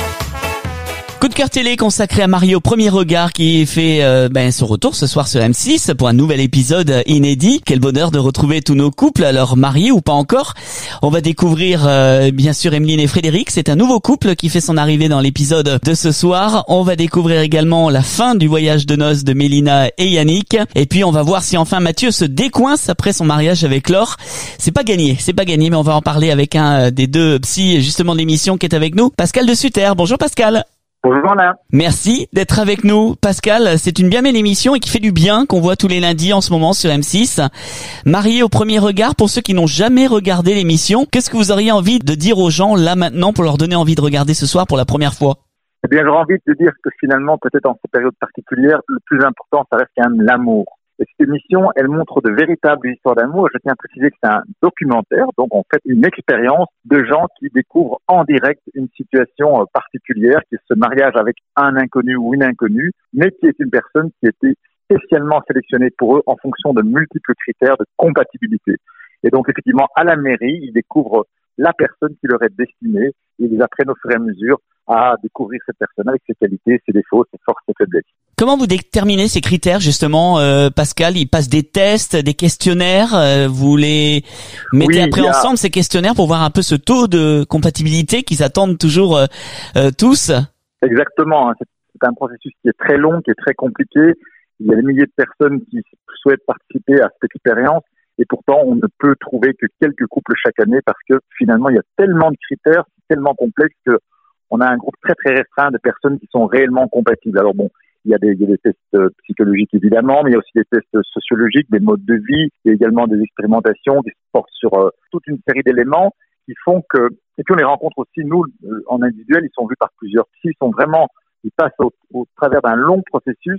Coup de cœur télé consacré à Marie au premier regard qui fait euh, ben, son retour ce soir sur M six pour un nouvel épisode inédit. Quel bonheur de retrouver tous nos couples, alors mariés ou pas encore. On va découvrir euh, bien sûr Emeline et Frédéric. C'est un nouveau couple qui fait son arrivée dans l'épisode de ce soir. On va découvrir également la fin du voyage de noces de Mélina et Yannick. Et puis on va voir si enfin Mathieu se décoince après son mariage avec Laure. C'est pas gagné, c'est pas gagné, mais on va en parler avec un des deux psys justement de l'émission qui est avec nous, Pascal de Sutter. Bonjour Pascal. Bonjour Alain. Merci d'être avec nous. Pascal, c'est une bien belle émission et qui fait du bien qu'on voit tous les lundis en ce moment sur M six. Marié au premier regard, pour ceux qui n'ont jamais regardé l'émission, qu'est-ce que vous auriez envie de dire aux gens là maintenant pour leur donner envie de regarder ce soir pour la première fois? Eh bien, j'aurais envie de dire que finalement, peut-être en cette période particulière, le plus important, ça reste quand même l'amour. Et cette émission, elle montre de véritables histoires d'amour. Je tiens à préciser que c'est un documentaire, donc on fait une expérience de gens qui découvrent en direct une situation particulière, qui est ce mariage avec un inconnu ou une inconnue, mais qui est une personne qui a été spécialement sélectionnée pour eux en fonction de multiples critères de compatibilité. Et donc effectivement, à la mairie, ils découvrent la personne qui leur est destinée et ils apprennent au fur et à mesure à découvrir cette personne avec ses qualités, ses défauts, ses forces, ses faiblesses. Comment vous déterminez ces critères justement, euh, Pascal? Ils passent des tests, des questionnaires. Euh, vous les mettez Oui, après il y a- ensemble ces questionnaires pour voir un peu ce taux de compatibilité qu'ils attendent toujours euh, euh, tous. Exactement. hein. C'est c'est un processus qui est très long, qui est très compliqué. Il y a des milliers de personnes qui souhaitent participer à cette expérience et pourtant on ne peut trouver que quelques couples chaque année parce que finalement il y a tellement de critères, c'est tellement complexe que on a un groupe très très restreint de personnes qui sont réellement compatibles. Alors bon, il y a des, il y a des tests euh, psychologiques évidemment, mais il y a aussi des tests sociologiques, des modes de vie, il y a également des expérimentations qui se portent sur euh, toute une série d'éléments qui font que, et puis on les rencontre aussi, nous, euh, en individuel, ils sont vus par plusieurs psy, ils sont vraiment, ils passent au, au travers d'un long processus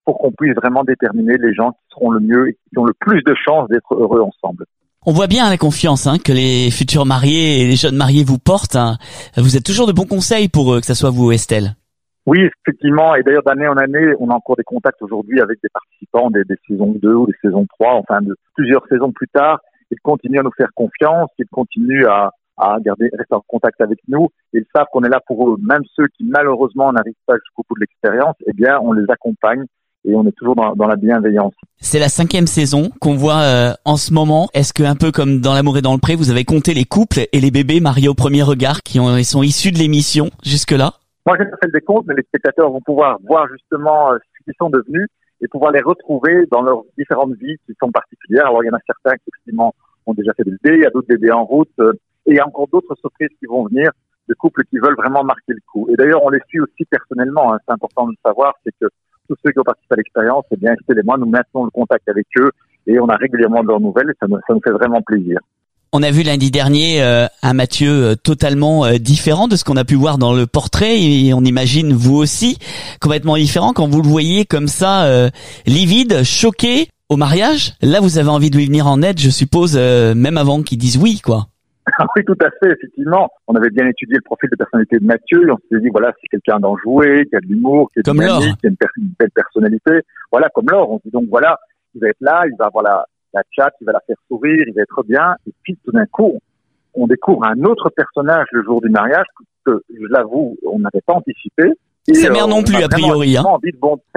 pour qu'on puisse vraiment déterminer les gens qui seront le mieux et qui ont le plus de chances d'être heureux ensemble. On voit bien la confiance hein, que les futurs mariés et les jeunes mariés vous portent. Hein. Vous êtes toujours de bons conseils pour eux, que ce soit vous ou Estelle. Oui, effectivement. Et d'ailleurs, d'année en année, on a encore des contacts aujourd'hui avec des participants des, des saisons deux ou des saisons trois, enfin de plusieurs saisons plus tard. Ils continuent à nous faire confiance, ils continuent à, à garder, rester en contact avec nous. Ils savent qu'on est là pour eux. Même ceux qui malheureusement n'arrivent pas jusqu'au bout de l'expérience, eh bien, on les accompagne et on est toujours dans, dans la bienveillance. C'est la cinquième saison qu'on voit euh, en ce moment. Est-ce que un peu comme dans L'amour et dans le pré, vous avez compté les couples et les bébés mariés au premier regard qui ont, sont issus de l'émission jusque-là? Moi, j'ai pas fait le décompte, mais les spectateurs vont pouvoir voir justement euh, ce qu'ils sont devenus et pouvoir les retrouver dans leurs différentes vies qui sont particulières. Alors, il y en a certains qui, effectivement, ont déjà fait des bébés, il y a d'autres bébés en route, euh, et il y a encore d'autres surprises qui vont venir, de couples qui veulent vraiment marquer le coup. Et d'ailleurs, on les suit aussi personnellement, hein. C'est important de le savoir, c'est que tous ceux qui ont participé à l'expérience, eh bien, Estelle et moi, nous maintenons le contact avec eux et on a régulièrement de leurs nouvelles et ça nous, ça nous fait vraiment plaisir. On a vu lundi dernier euh, un Mathieu euh, totalement euh, différent de ce qu'on a pu voir dans le portrait et on imagine vous aussi complètement différent quand vous le voyez comme ça, euh, livide, choqué au mariage. Là, vous avez envie de lui venir en aide, je suppose, euh, même avant qu'il dise oui, quoi. Oui, tout à fait, effectivement. On avait bien étudié le profil de personnalité de Mathieu et on s'est dit, voilà, c'est quelqu'un d'enjoué, qui a de l'humour, qui est comme dynamique, qui a une, per- une belle personnalité. Voilà, comme Laure. On se dit donc, voilà, il va être là, il va avoir la, la chat, il va la faire sourire, il va être bien. Et puis, tout d'un coup, on découvre un autre personnage le jour du mariage que, je l'avoue, on n'avait pas anticipé. Et, sa mère euh, non plus, a priori. Hein. Envie de bond...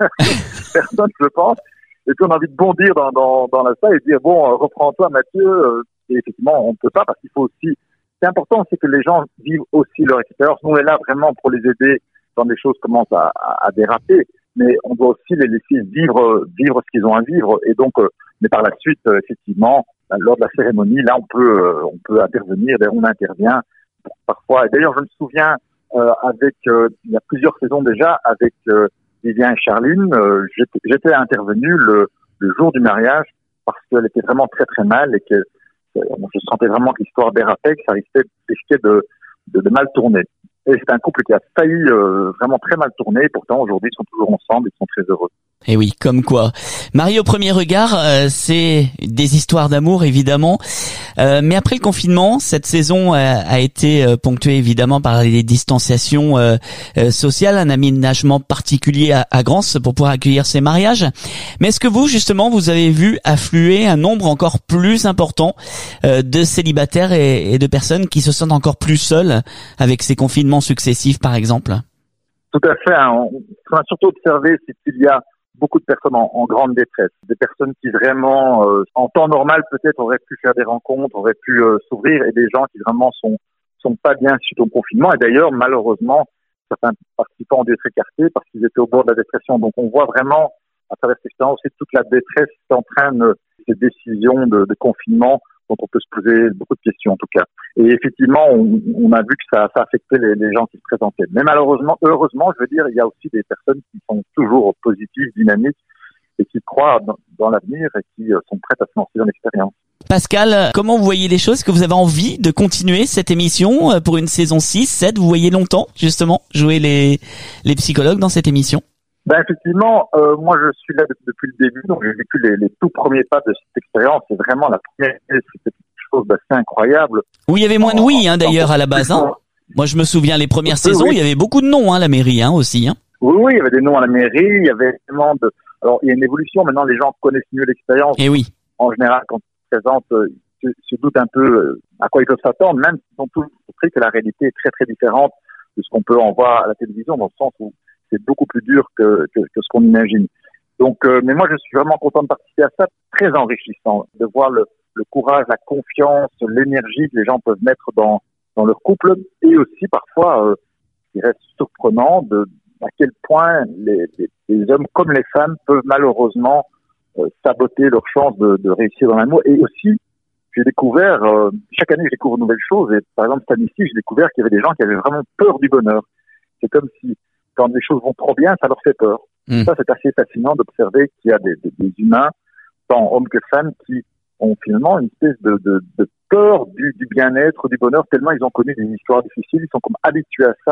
Personne, je pense. Et puis, on a envie de bondir dans, dans, dans la salle et dire, bon, euh, reprends-toi, Mathieu. Euh, Et effectivement, on ne peut pas parce qu'il faut aussi... C'est important, c'est que les gens vivent aussi leur expérience. Nous, on est là vraiment pour les aider quand des choses commencent à, à, à déraper, mais on doit aussi les laisser vivre, vivre ce qu'ils ont à vivre. Et donc, euh, mais par la suite, euh, effectivement, euh, lors de la cérémonie, là, on peut, euh, on peut intervenir. D'ailleurs, on intervient parfois. Et d'ailleurs, je me souviens, euh, avec, euh, il y a plusieurs saisons déjà, avec euh, Vivien et Charline, euh, j'étais, j'étais intervenu le, le jour du mariage parce qu'elle était vraiment très très mal et que je sentais vraiment que l'histoire dérapait, que ça risquait, risquait de, de, de mal tourner. Et c'est un couple qui a failli euh, vraiment très mal tourner, et pourtant aujourd'hui ils sont toujours ensemble, ils sont très heureux. Et oui, comme quoi. Marié au premier regard, euh, c'est des histoires d'amour évidemment. Euh, mais après le confinement, cette saison a, a été euh, ponctuée évidemment par les distanciations euh, euh, sociales, un aménagement particulier à, à Grance pour pouvoir accueillir ces mariages. Mais est-ce que vous, justement, vous avez vu affluer un nombre encore plus important euh, de célibataires et, et de personnes qui se sentent encore plus seules avec ces confinements successifs, par exemple? Tout à fait. Hein. Ce qu'on a surtout observé, c'est qu'il y a beaucoup de personnes en, en grande détresse, des personnes qui vraiment, euh, en temps normal peut-être, auraient pu faire des rencontres, auraient pu euh, s'ouvrir, et des gens qui vraiment sont sont pas bien suite au confinement. Et d'ailleurs, malheureusement, certains participants ont dû être écartés parce qu'ils étaient au bord de la dépression. Donc, on voit vraiment, à travers cette expérience, toute la détresse qui entraîne ces décisions de, de confinement dont on peut se poser beaucoup de questions en tout cas. Et effectivement, on, on a vu que ça, ça affectait les, les gens qui se présentaient. Mais malheureusement, heureusement, je veux dire, il y a aussi des personnes qui sont toujours positives, dynamiques et qui croient dans, dans l'avenir et qui sont prêtes à se lancer dans l'expérience. Pascal, comment vous voyez les choses? Est-ce que vous avez envie de continuer cette émission pour une saison six, sept? Vous voyez longtemps, justement, jouer les, les psychologues dans cette émission? Ben effectivement, euh, moi je suis là depuis, depuis le début, donc j'ai vécu les, les tout premiers pas de cette expérience. C'est vraiment la première, c'était quelque chose d'assez incroyable. Oui, il y avait moins de oui, hein, d'ailleurs, à la base. Hein. Moi, je me souviens les premières oui, saisons, oui. Il y avait beaucoup de noms, hein, la mairie, hein, aussi. Hein. Oui, oui, il y avait des noms à la mairie, il y avait vraiment de. Alors, il y a une évolution. Maintenant, les gens connaissent mieux l'expérience. Et oui. En général, quand ils se présentent, ils se, se doutent un peu à quoi ils peuvent s'attendre, même s'ils ont tous compris que la réalité est très très différente de ce qu'on peut en voir à la télévision, dans le sens où c'est beaucoup plus dur que, que, que ce qu'on imagine. Donc, euh, mais moi, je suis vraiment content de participer à ça, très enrichissant, de voir le, le courage, la confiance, l'énergie que les gens peuvent mettre dans, dans leur couple, et aussi parfois, euh, il reste surprenant de à quel point les, les, les hommes comme les femmes peuvent malheureusement euh, saboter leur chance de, de réussir dans l'amour. Et aussi, j'ai découvert, euh, chaque année, je découvre de nouvelles choses. Et par exemple, cette année-ci, j'ai découvert qu'il y avait des gens qui avaient vraiment peur du bonheur. C'est comme si quand les choses vont trop bien, ça leur fait peur. Mmh. Ça, c'est assez fascinant d'observer qu'il y a des, des, des humains, tant hommes que femmes, qui ont finalement une espèce de, de, de peur du, du bien-être, du bonheur, tellement ils ont connu des histoires difficiles, ils sont comme habitués à ça,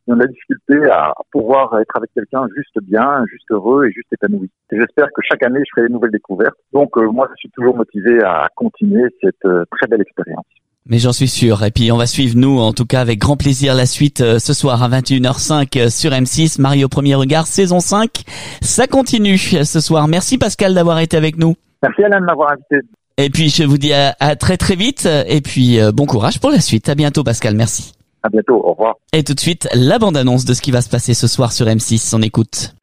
ils ont de la difficulté à pouvoir être avec quelqu'un juste bien, juste heureux et juste épanoui. Et j'espère que chaque année, je ferai des nouvelles découvertes. Donc, euh, moi, je suis toujours motivé à continuer cette euh, très belle expérience. Mais j'en suis sûr. Et puis on va suivre, nous, en tout cas, avec grand plaisir, la suite euh, ce soir à vingt et une heures cinq euh, sur M six. Marie au premier regard, saison cinq. Ça continue euh, ce soir. Merci Pascal d'avoir été avec nous. Merci Alain de m'avoir invité. Et puis je vous dis à, à très très vite. Et puis euh, bon courage pour la suite. À bientôt Pascal, merci. À bientôt, au revoir. Et tout de suite, la bande-annonce de ce qui va se passer ce soir sur M six. On écoute.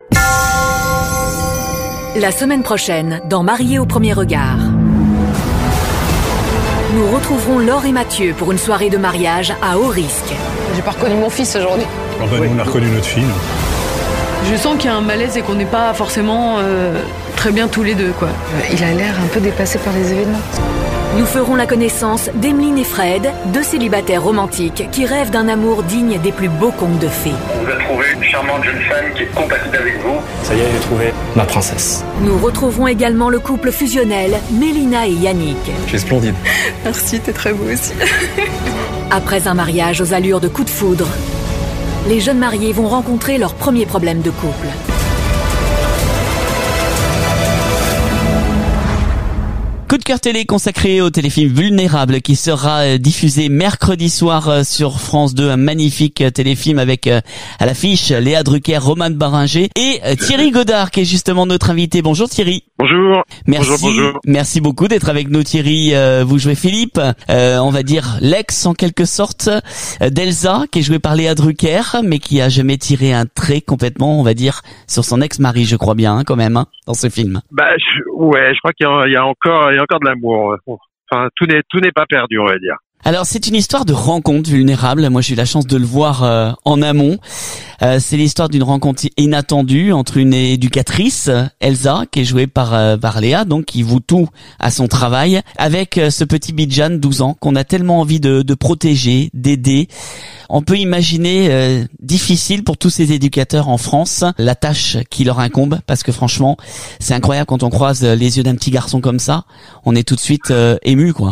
La semaine prochaine, dans Marié au premier regard. Nous retrouverons Laure et Mathieu pour une soirée de mariage à haut risque. J'ai pas reconnu mon fils aujourd'hui. Oh bah, nous, on a reconnu notre fille. nous. Je sens qu'il y a un malaise et qu'on n'est pas forcément euh, très bien tous les deux, quoi. Il a l'air un peu dépassé par les événements. Nous ferons la connaissance d'Emeline et Fred, deux célibataires romantiques qui rêvent d'un amour digne des plus beaux contes de fées. On vous a trouvé une charmante jeune femme qui est compatible avec vous. Ça y est, j'ai trouvé ma princesse. Nous retrouverons également le couple fusionnel Mélina et Yannick. Tu es splendide. Merci, t'es très beau aussi. Après un mariage aux allures de coup de foudre, les jeunes mariés vont rencontrer leur premier problème de couple. Coup de cœur télé consacré au téléfilm Vulnérable qui sera diffusé mercredi soir sur France deux. Un magnifique téléfilm avec à l'affiche Léa Drucker, Romane Baringer et Thierry Godard qui est justement notre invité. Bonjour Thierry. Bonjour. Merci, bonjour, bonjour. Merci beaucoup d'être avec nous Thierry. Euh, vous jouez Philippe, euh, on va dire l'ex en quelque sorte d'Elsa qui est joué par Léa Drucker mais qui a jamais tiré un trait complètement, on va dire, sur son ex-mari, je crois bien hein, quand même hein, dans ce film. Bah je, ouais, je crois qu'il y a, il y a encore il y a encore de l'amour. Enfin, tout n'est tout n'est pas perdu, on va dire. Alors c'est une histoire de rencontre vulnérable. Moi j'ai eu la chance de le voir euh, en amont. Euh, c'est l'histoire d'une rencontre inattendue entre une éducatrice, Elsa, qui est jouée par, euh, par Léa, donc qui voue tout à son travail, avec euh, ce petit Bijan, douze ans, qu'on a tellement envie de, de protéger, d'aider. On peut imaginer euh, difficile pour tous ces éducateurs en France la tâche qui leur incombe, parce que franchement c'est incroyable quand on croise les yeux d'un petit garçon comme ça, on est tout de suite euh, ému quoi.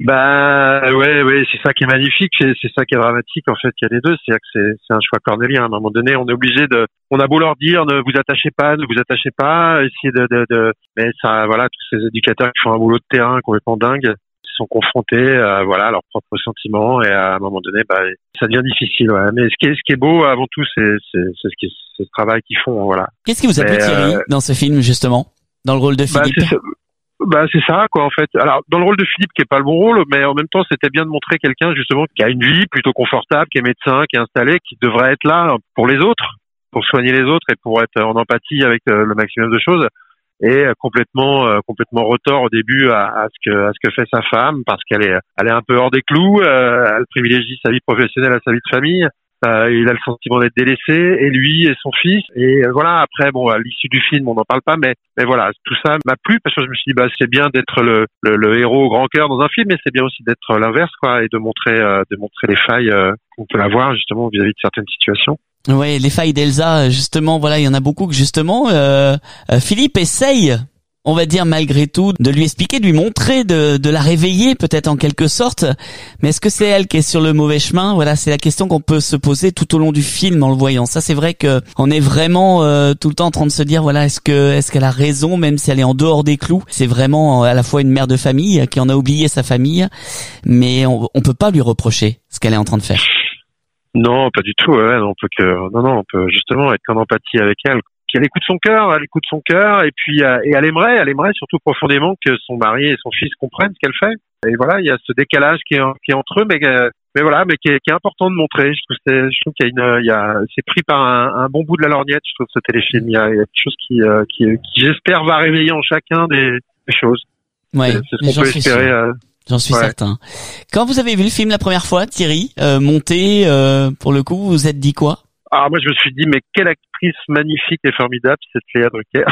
Bah ouais, ouais, c'est ça qui est magnifique, c'est, c'est ça qui est dramatique en fait. Il y a les deux, c'est-à-dire que c'est, c'est un choix cornélien. À un moment donné, on est obligé de, on a beau leur dire, ne vous attachez pas, ne vous attachez pas, essayez de, de, de, mais ça, voilà, tous ces éducateurs qui font un boulot de terrain complètement dingue sont confrontés, à, voilà, à leurs propres sentiments et à un moment donné, bah, ça devient difficile. Ouais. Mais ce qui est, ce qui est beau avant tout, c'est, c'est, c'est ce qui, c'est ce travail qu'ils font, voilà. Qu'est-ce qui vous a plu Thierry euh, dans ce film justement, dans le rôle de Philippe? Bah, Bah c'est ça quoi en fait. Alors dans le rôle de Philippe qui est pas le bon rôle, mais en même temps c'était bien de montrer quelqu'un justement qui a une vie plutôt confortable, qui est médecin, qui est installé, qui devrait être là pour les autres, pour soigner les autres et pour être en empathie avec le maximum de choses. Et complètement complètement retort au début à, à ce que à ce que fait sa femme parce qu'elle est elle est un peu hors des clous. Euh, elle privilégie sa vie professionnelle à sa vie de famille. Euh, il a le sentiment d'être délaissé, et lui et son fils. Et euh, voilà, après, bon, à l'issue du film, on n'en parle pas, mais, mais voilà, tout ça m'a plu parce que je me suis dit, bah, c'est bien d'être le, le, le héros au grand cœur dans un film, mais c'est bien aussi d'être l'inverse, quoi, et de montrer, euh, de montrer les failles euh, qu'on peut avoir justement vis-à-vis de certaines situations. Ouais, les failles d'Elsa, justement, voilà, il y en a beaucoup que justement, euh, euh, Philippe essaye, on va dire malgré tout, de lui expliquer, de lui montrer, de, de la réveiller peut-être en quelque sorte. Mais est-ce que c'est elle qui est sur le mauvais chemin? Voilà, c'est la question qu'on peut se poser tout au long du film en le voyant. Ça, c'est vrai que on est vraiment euh, tout le temps en train de se dire, voilà, est-ce que est-ce qu'elle a raison, même si elle est en dehors des clous? C'est vraiment à la fois une mère de famille qui en a oublié sa famille, mais on, on peut pas lui reprocher ce qu'elle est en train de faire. Non, pas du tout. Ouais, on peut que non, non, on peut justement être en empathie avec elle. Elle écoute son cœur, elle écoute son cœur, et puis euh, et elle aimerait, elle aimerait surtout profondément que son mari et son fils comprennent ce qu'elle fait. Et voilà, il y a ce décalage qui est, qui est entre eux, mais euh, mais voilà, mais qui est, qui est important de montrer. Je trouve, c'est, je trouve qu'il y a une, il y a, c'est pris par un, un bon bout de la lorgnette. Je trouve ce téléfilm, il y a, il y a quelque chose qui, euh, qui, qui, j'espère, va réveiller en chacun des, des choses. Ouais, c'est, c'est ce qu'on peut espérer. Euh, J'en suis ouais. certain. Quand vous avez vu le film la première fois, Thierry, euh, monté, euh, pour le coup, vous vous êtes dit quoi? Ah, moi, je me suis dit, mais quelle actrice magnifique et formidable, cette Léa Drucker.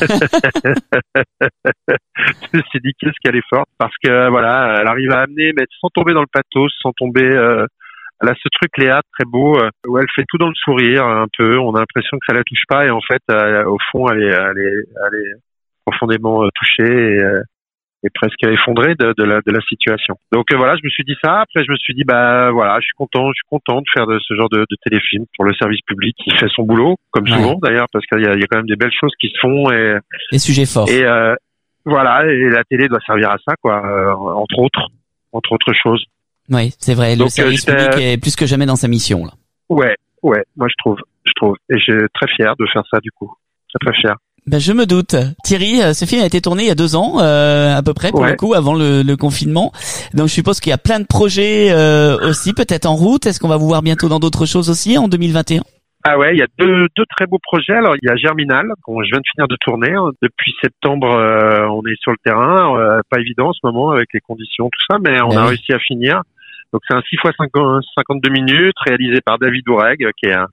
Je me suis dit, qu'est-ce qu'elle est forte, parce que, voilà, elle arrive à amener, mais sans tomber dans le pathos, sans tomber, euh, elle a ce truc, Léa, très beau, euh, où elle fait tout dans le sourire, un peu. On a l'impression que ça la touche pas, et en fait, euh, au fond, elle est, elle est, elle est profondément euh, touchée, et, euh, est presque effondré de, de la de la situation. Donc euh, voilà, je me suis dit ça. Après, je me suis dit bah voilà, je suis content, je suis content de faire de ce genre de, de téléfilm pour le service public qui fait son boulot, comme Ouais. souvent d'ailleurs, parce qu'il y a, il y a quand même des belles choses qui se font et Les sujets forts. et euh, voilà, et la télé doit servir à ça, quoi, euh, entre autres, entre autres choses. Oui, c'est vrai. Le Donc, service euh, j'étais- public est plus que jamais dans sa mission, là. Ouais, ouais, moi je trouve, je trouve, et je suis très fier de faire ça du coup, très très fier. Ben, je me doute. Thierry, euh, ce film a été tourné il y a deux ans, euh, à peu près, pour Ouais. le coup, avant le, le confinement. Donc, je suppose qu'il y a plein de projets euh, aussi, peut-être en route. Est-ce qu'on va vous voir bientôt dans d'autres choses aussi, en deux mille vingt et un? Ah ouais, il y a deux, deux très beaux projets. Alors il y a Germinal, qu'on je viens de finir de tourner. Depuis septembre, euh, on est sur le terrain. Euh, pas évident en ce moment avec les conditions, tout ça, mais on Ben a oui. réussi à finir. Donc c'est un six fois cinquante-deux minutes réalisé par David Oureg, qui est un,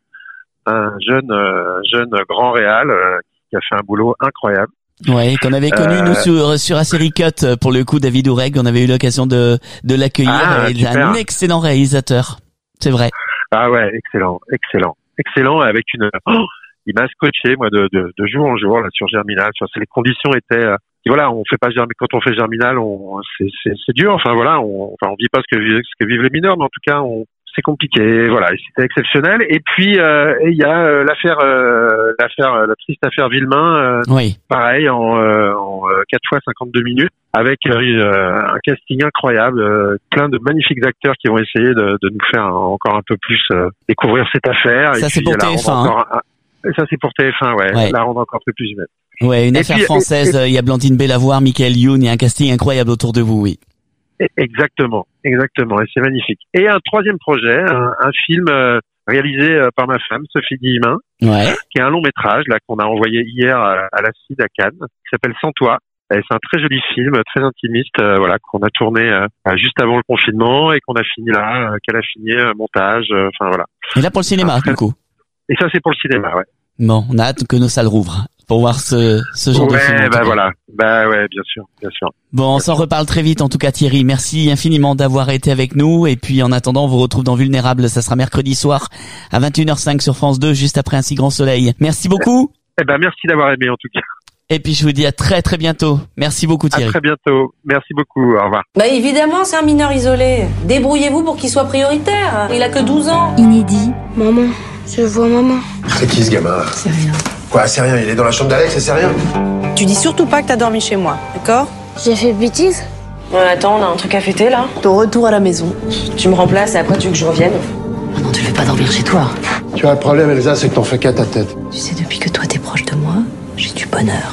un jeune euh, jeune grand réal euh, qui a fait un boulot incroyable. Ouais, qu'on avait connu, Euh, nous, sur, sur la série Cut, euh, pour le coup, David Oureg. On avait eu l'occasion de, de l'accueillir. Ah, Il est super. un excellent réalisateur. C'est vrai. Ah ouais, excellent, excellent, excellent. Avec une, oh, il m'a scotché moi de, de, de jour en jour là sur Germinal. Sur les conditions étaient, euh, et voilà, on fait pas Germinal quand on fait Germinal, on c'est c'est c'est dur. Enfin voilà, on enfin on vit pas ce que vivent ce que vivent les mineurs, mais en tout cas on c'est compliqué. Voilà, et c'était exceptionnel. Et puis euh, et il y a euh, l'affaire euh, l'affaire euh, la triste affaire Villemain. Euh, Oui. Pareil en euh, en euh, quatre fois cinquante-deux minutes avec euh, un casting incroyable, euh, plein de magnifiques acteurs qui vont essayer de, de nous faire encore un peu plus euh, découvrir cette affaire. Ça, et c'est puis pour la T F un, rendre hein. encore un- et ça c'est pour T F un, ouais, Ouais. la rendre encore un peu plus humaine. Ouais, une Et affaire puis, et- française. et- Il y a Blandine Bellavoir, Michael Youn, il y a un casting incroyable autour de vous, oui. Et- Exactement, exactement, et c'est magnifique. Et un troisième projet, un, un film euh, réalisé euh, par ma femme, Sophie Guillemin, Ouais. qui est un long métrage là qu'on a envoyé hier à, à la C I D à Cannes, qui s'appelle Sans toi. Et c'est un très joli film, très intimiste, euh, voilà, qu'on a tourné euh, juste avant le confinement et qu'on a fini là, euh, qu'elle a fini euh, montage, euh, enfin voilà. Et là, pour le cinéma, du coup. Et ça c'est pour le cinéma, ouais. Bon, on a hâte que nos salles rouvrent pour voir ce, ce genre de film. en Ouais, tout bah cas. voilà, bah ouais, bien sûr, bien sûr. Bon, on s'en reparle très vite. En tout cas, Thierry, merci infiniment d'avoir été avec nous. Et puis, en attendant, on vous retrouve dans Vulnérable. Ça sera mercredi soir à vingt et une heures cinq sur France deux, juste après Un si grand soleil. Merci beaucoup. Eh ben merci d'avoir aimé en tout cas. Et puis, je vous dis à très très bientôt. Merci beaucoup, À Thierry. très bientôt. Merci beaucoup. Au revoir. Bah évidemment, c'est un mineur isolé. Débrouillez-vous pour qu'il soit prioritaire. Il a que douze ans. Inédit. Maman, je vois maman. C'est qui ce gamin là C'est rien. Quoi, c'est rien, il est dans la chambre d'Alex et c'est rien. Tu dis surtout pas que t'as dormi chez moi, d'accord? J'ai fait bêtise. Ouais, attends, on a un truc à fêter là. Ton retour à la maison. Tu me remplaces et après tu veux que je revienne. Ah non, tu veux pas dormir chez toi. Tu as un problème, Elsa, c'est que t'en fais qu'à ta tête. Tu sais, depuis que toi t'es proche de moi, j'ai du bonheur.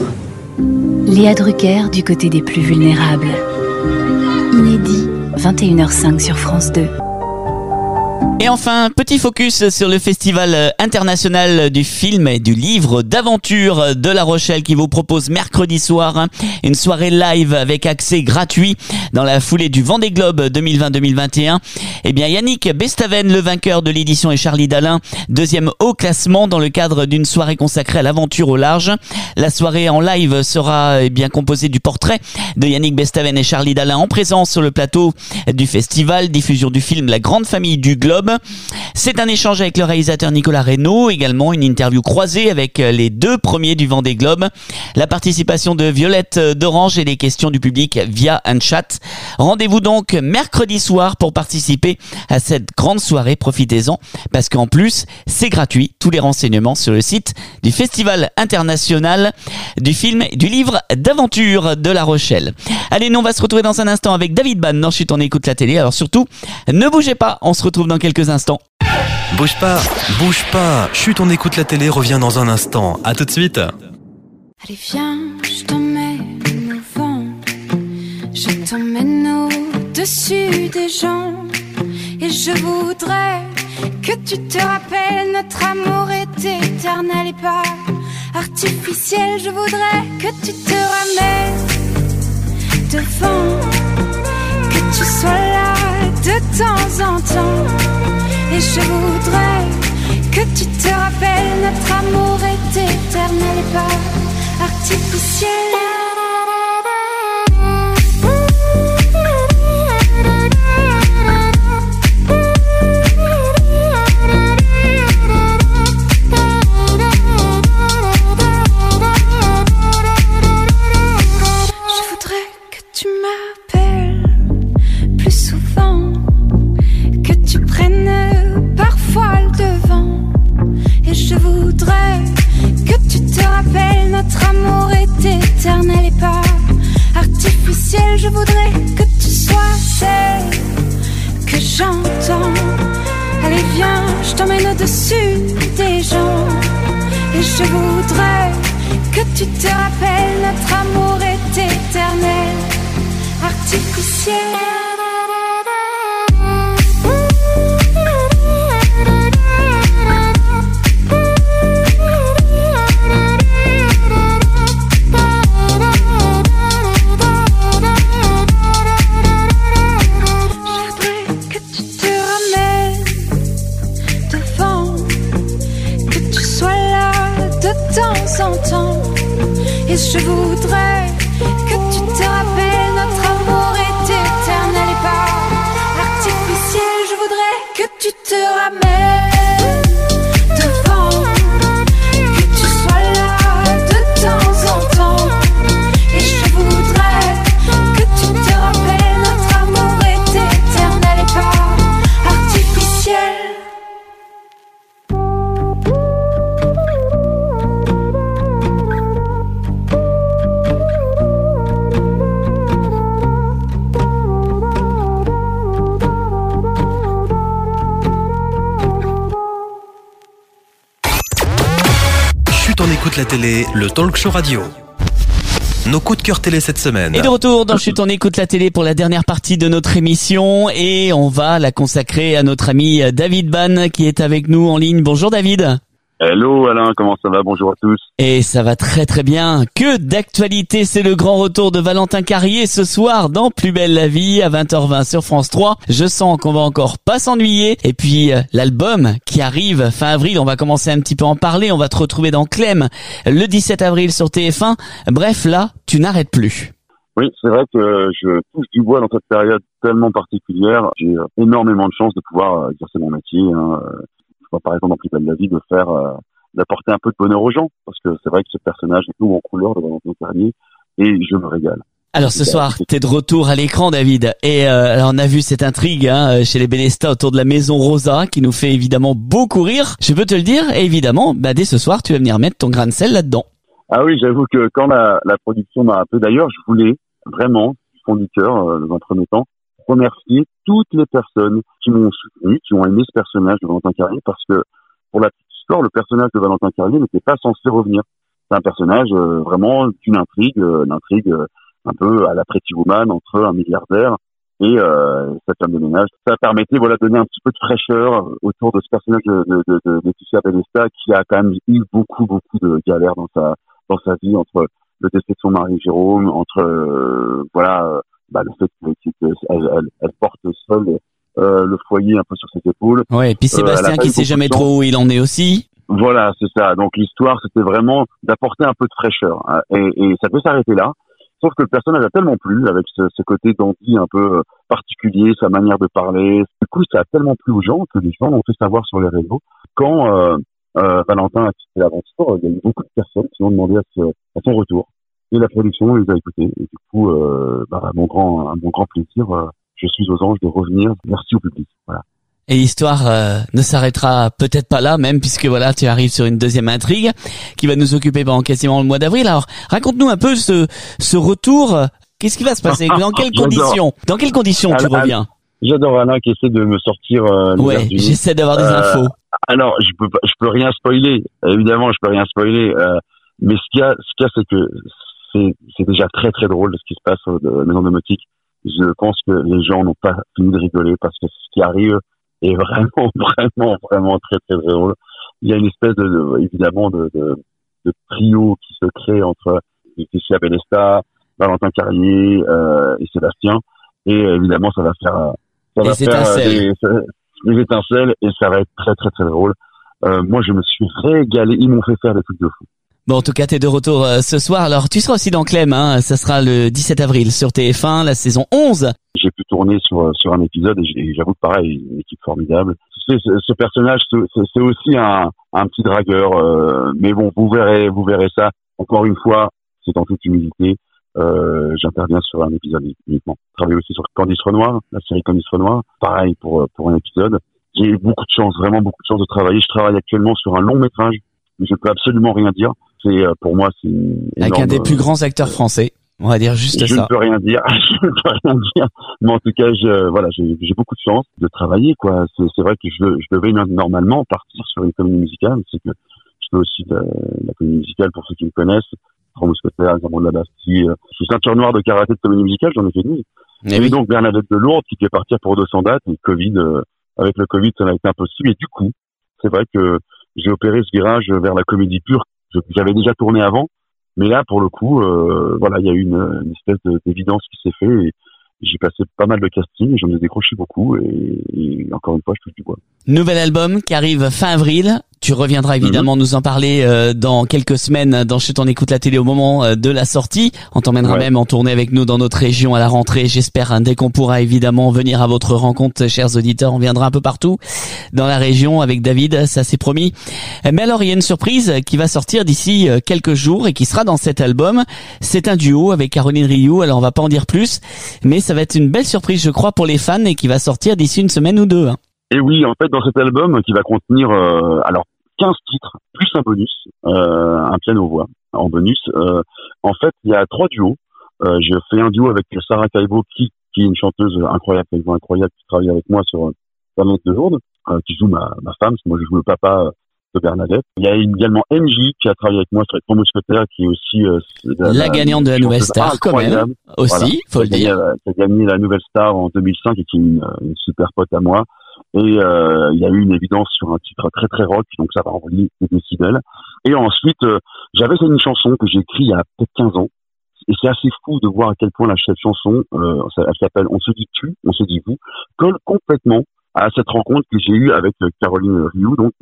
Léa Drucker du côté des plus vulnérables. Inédit, vingt et une heures cinq sur France deux. Et enfin, petit focus sur le festival international du film et du livre d'aventure de La Rochelle qui vous propose mercredi soir hein, une soirée live avec accès gratuit dans la foulée du Vendée Globe deux mille vingt deux mille vingt et un. Eh bien, Yannick Bestaven, le vainqueur de l'édition, et Charlie Dalin, deuxième au classement dans le cadre d'une soirée consacrée à l'aventure au large. La soirée en live sera eh bien composée du portrait de Yannick Bestaven et Charlie Dalin en présence sur le plateau du festival, diffusion du film La Grande Famille du Globe. C'est un échange avec le réalisateur Nicolas Reynaud, également une interview croisée avec les deux premiers du Vendée Globe, la participation de Violette d'Orange et les questions du public via un chat. Rendez-vous donc mercredi soir pour participer à cette grande soirée, profitez-en, parce qu'en plus, c'est gratuit, tous les renseignements sur le site du Festival international du film et du livre d'aventure de La Rochelle. Allez, nous on va se retrouver dans un instant avec David Bann dans Chut, on écoute la télé, alors surtout, ne bougez pas, on se retrouve dans quelques instants. Bouge pas, bouge pas. Chut, on écoute la télé, revient dans un instant. À tout de suite. Allez viens, je t'emmène au vent. Je t'emmène au-dessus des gens. Et je voudrais que tu te rappelles, notre amour est éternel et pas artificiel. Je voudrais que tu te ramènes devant, que tu sois là de temps en temps. Et je voudrais que tu te rappelles, notre amour est éternel et pas artificiel. Je voudrais que tu prennent parfois le devant. Et je voudrais que tu te rappelles, notre amour est éternel et pas artificiel. Je voudrais que tu sois celle que j'entends. Allez viens, je t'emmène au-dessus des gens. Et je voudrais que tu te rappelles, notre amour est éternel, artificiel. Et je voudrais que tu te rappelles, notre amour est éternel et pas artificiel. Je voudrais que tu te ramènes devant, que tu sois là de temps en temps. Et je voudrais que tu te rappelles, notre amour est éternel et pas artificiel. On écoute la télé, le talk show radio. Nos coups de cœur télé cette semaine. Et de retour dans Chut, on écoute la télé pour la dernière partie de notre émission et on va la consacrer à notre ami David Ban qui est avec nous en ligne. Bonjour David. Hello Alain, comment ça va? Bonjour à tous. Et ça va très très bien. Que d'actualité, c'est le grand retour de Valentin Carrier ce soir dans Plus belle la vie à vingt heures vingt sur France trois. Je sens qu'on va encore pas s'ennuyer. Et puis euh, l'album qui arrive fin avril, on va commencer un petit peu à en parler. On va te retrouver dans Clem le dix-sept avril sur T F un. Bref, là, tu n'arrêtes plus. Oui, c'est vrai que je touche du bois dans cette période tellement particulière. J'ai énormément de chance de pouvoir exercer mon métier, hein. Par exemple dans Plus belle la vie, de faire euh, d'apporter un peu de bonheur aux gens, parce que c'est vrai que ce personnage est tout en couleur de Valentin Carrier et je me régale. Alors ce soir, t'es de retour à l'écran, David, et euh, alors on a vu cette intrigue hein, chez les Bélesta autour de la maison Rosa qui nous fait évidemment beaucoup rire. Je peux te le dire, et évidemment, bah dès ce soir, tu vas venir mettre ton grain de sel là-dedans. Ah oui, j'avoue que quand la, la production m'a appelé, d'ailleurs, je voulais vraiment, du fond du cœur, euh, dans un premier temps, remercier toutes les personnes qui m'ont soutenu, qui ont aimé ce personnage de Valentin Carrier, parce que pour la petite histoire, le personnage de Valentin Carrier n'était pas censé revenir. C'est un personnage euh, vraiment d'une intrigue, euh, une intrigue euh, un peu à la Pretty Woman entre un milliardaire et euh, sa femme de ménage. Ça permettait voilà de donner un petit peu de fraîcheur autour de ce personnage de, de, de, de Laetitia Bélesta qui a quand même eu beaucoup beaucoup de galères dans sa dans sa vie, entre le décès de son mari Jérôme, entre euh, voilà. Euh, Bah, le fait qu'elle elle, elle porte seule euh, le foyer un peu sur ses épaules. Ouais, et puis Sébastien euh, qui sait jamais trop où il en est aussi. Voilà, c'est ça. Donc l'histoire, c'était vraiment d'apporter un peu de fraîcheur. Hein, et, et ça peut s'arrêter là. Sauf que le personnage a tellement plu, avec ce, ce côté dandy un peu particulier, sa manière de parler. Du coup, ça a tellement plu aux gens que les gens l'ont fait savoir sur les réseaux. Quand euh, euh, Valentin a quitté l'aventure, il y a eu beaucoup de personnes qui ont demandé à, ce, à son retour. Et la production les a écoutés. Et du coup, euh, bah, à mon grand, à mon grand plaisir, euh, je suis aux anges de revenir. Merci au public. Voilà. Et l'histoire euh, ne s'arrêtera peut-être pas là, même puisque voilà, tu arrives sur une deuxième intrigue qui va nous occuper pendant quasiment le mois d'avril. Alors, raconte-nous un peu ce ce retour. Qu'est-ce qui va se passer? Dans quelles conditions? Dans quelles conditions tu reviens? J'adore Alain qui essaie de me sortir. Euh, ouais, j'essaie d'avoir des euh, infos. Alors, je peux pas, je peux rien spoiler. Évidemment, je peux rien spoiler. Euh, mais ce qu'il y a, ce qu'il y a, c'est que c'est, c'est déjà très très drôle de ce qui se passe de la maison domotique. Je pense que les gens n'ont pas fini de rigoler parce que ce qui arrive est vraiment, vraiment, vraiment très très drôle. Il y a une espèce de, de évidemment de, de, de trio qui se crée entre Laetitia Bélesta, Valentin Carrier euh, et Sébastien. Et évidemment, ça va faire, ça va faire des, des étincelles et ça va être très très très drôle. Euh, moi, je me suis régalé. Ils m'ont fait faire des trucs de fou. Bon, en tout cas, t'es de retour euh, ce soir. Alors, tu seras aussi dans Clem, hein. Ça sera le dix-sept avril sur T F un, la saison onze. J'ai pu tourner sur sur un épisode et, et j'avoue que pareil, une équipe formidable. Tu sais, ce, ce personnage, c'est, c'est aussi un, un petit dragueur. Euh, mais bon, vous verrez, vous verrez ça. Encore une fois, c'est en toute humilité. Euh, j'interviens sur un épisode uniquement. Je travaille aussi sur Candice Renoir, la série Candice Renoir. Pareil pour pour un épisode. j'ai eu beaucoup de chance, vraiment beaucoup de chance de travailler. Je travaille actuellement sur un long métrage, mais je peux absolument rien dire. C'est euh, pour moi, c'est énorme. Avec un des plus grands acteurs français. On va dire juste je ça. Je ne peux rien dire, je ne peux rien dire. Mais en tout cas, je, voilà, j'ai, j'ai beaucoup de chance de travailler, quoi. C'est, c'est vrai que je, je devais normalement partir sur une comédie musicale. C'est que je fais aussi de la comédie musicale pour ceux qui me connaissent. Trois Mousquetaires, Zamon de la Bastille. Je suis ceinture noire de karaté de comédie musicale, j'en ai fait douze. Et oui. Donc Bernadette de Lourdes qui devait partir pour deux cents dates. Et Covid, euh, avec le Covid, ça n'a été impossible. Et du coup, c'est vrai que j'ai opéré ce virage vers la comédie pure. J'avais déjà tourné avant. Mais là, pour le coup, euh, voilà, il y a eu une, une espèce de, d'évidence qui s'est fait et j'ai passé pas mal de castings et j'en ai décroché beaucoup et, et encore une fois, je touche du bois. Nouvel album qui arrive fin avril. Tu reviendras évidemment mm-hmm. nous en parler euh, dans quelques semaines dans Chut on écoute la télé au moment euh, de la sortie. On t'emmènera ouais. même en tournée avec nous dans notre région à la rentrée. J'espère hein, dès qu'on pourra évidemment venir à votre rencontre, chers auditeurs. On viendra un peu partout dans la région avec David, ça c'est promis. Mais alors il y a une surprise qui va sortir d'ici euh, quelques jours et qui sera dans cet album. C'est un duo avec Caroline Rioux. Alors on va pas en dire plus, mais ça va être une belle surprise je crois pour les fans et qui va sortir d'ici une semaine ou deux. Hein. Et oui, en fait, dans cet album qui va contenir euh, alors quinze titres plus un bonus, euh, un piano-voix en bonus. Euh, en fait, il y a trois duos. Euh, j'ai fait un duo avec Sarah Kaibo qui, qui est une chanteuse incroyable, une voix incroyable, qui travaille avec moi sur Bernadette de Lourdes, euh, qui joue ma, ma femme, parce que moi je joue le papa de Bernadette. Il y a également M J qui a travaillé avec moi sur les Trois Mousquetaires, qui est aussi euh, la, la gagnante de la Nouvelle Star, quand même. Aussi, voilà, faut le dire. Qui a gagné la Nouvelle Star en deux mille cinq et qui est une, une super pote à moi. Et euh, il y a eu une évidence sur un titre très très rock, donc ça va envoyer des décibels. Et ensuite, euh, j'avais une chanson que j'ai écrite il y a peut-être quinze ans. Et c'est assez fou de voir à quel point la, cette chanson, euh, elle s'appelle On se dit tu, on se dit vous, colle complètement à cette rencontre que j'ai eue avec Caroline Rioux, donc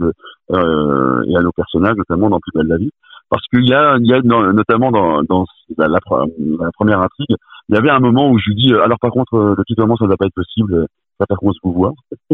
euh, et à nos personnages, notamment dans Plus belle la vie. Parce qu'il y a, il y a dans, notamment dans, dans la, la, la première intrigue, il y avait un moment où je lui dis, alors par contre, le tutoiement, ça ne va pas être possible, ça va faire qu'on se vous voit.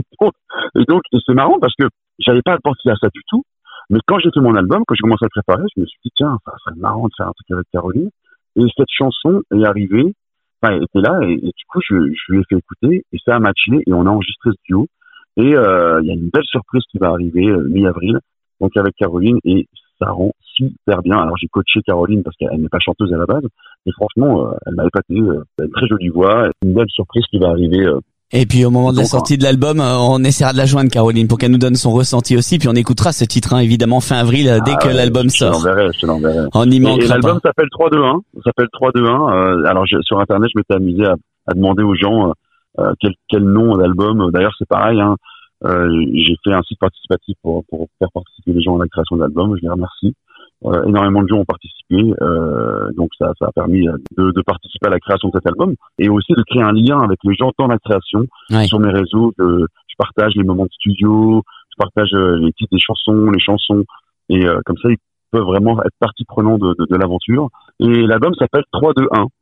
Et donc, et c'est marrant parce que j'avais pas pensé à ça du tout. Mais quand j'ai fait mon album, quand j'ai commencé à le préparer, je me suis dit, tiens, ça serait marrant de faire un truc avec Caroline. Et cette chanson est arrivée, enfin, elle était là, et, et du coup, je, je lui ai fait écouter, et ça a matché, et on a enregistré ce duo. Et euh, il y a une belle surprise qui va arriver euh, mi-avril, donc avec Caroline, et ça rend super bien. Alors j'ai coaché Caroline parce qu'elle n'est pas chanteuse à la base, et franchement, euh, elle m'a épaté, euh, elle a une très jolie voix, une belle surprise qui va arriver. Euh, Et puis au moment de la sortie de l'album, on essaiera de la joindre, Caroline, pour qu'elle nous donne son ressenti aussi. Puis on écoutera ce titre, hein, évidemment, fin avril, dès ah, que l'album je sort. Je l'enverrai, je l'enverrai. On y manquera et, et l'album pas. s'appelle trois deux un. Ça s'appelle trois deux un. Euh, alors je, sur Internet, je m'étais amusé à, à demander aux gens euh, quel, quel nom d'album. D'ailleurs, c'est pareil. Hein. Euh, j'ai fait un site participatif pour, pour faire participer les gens à la création de l'album. Je les remercie. Euh, énormément de gens ont participé, euh, donc ça, ça a permis de, de participer à la création de cet album et aussi de créer un lien avec les gens dans la création. Ouais. Sur mes réseaux. Que je partage les moments de studio, je partage les titres des chansons, les chansons, et euh, comme ça ils peuvent vraiment être partie prenante de, de, de l'aventure. Et l'album s'appelle trois deux un.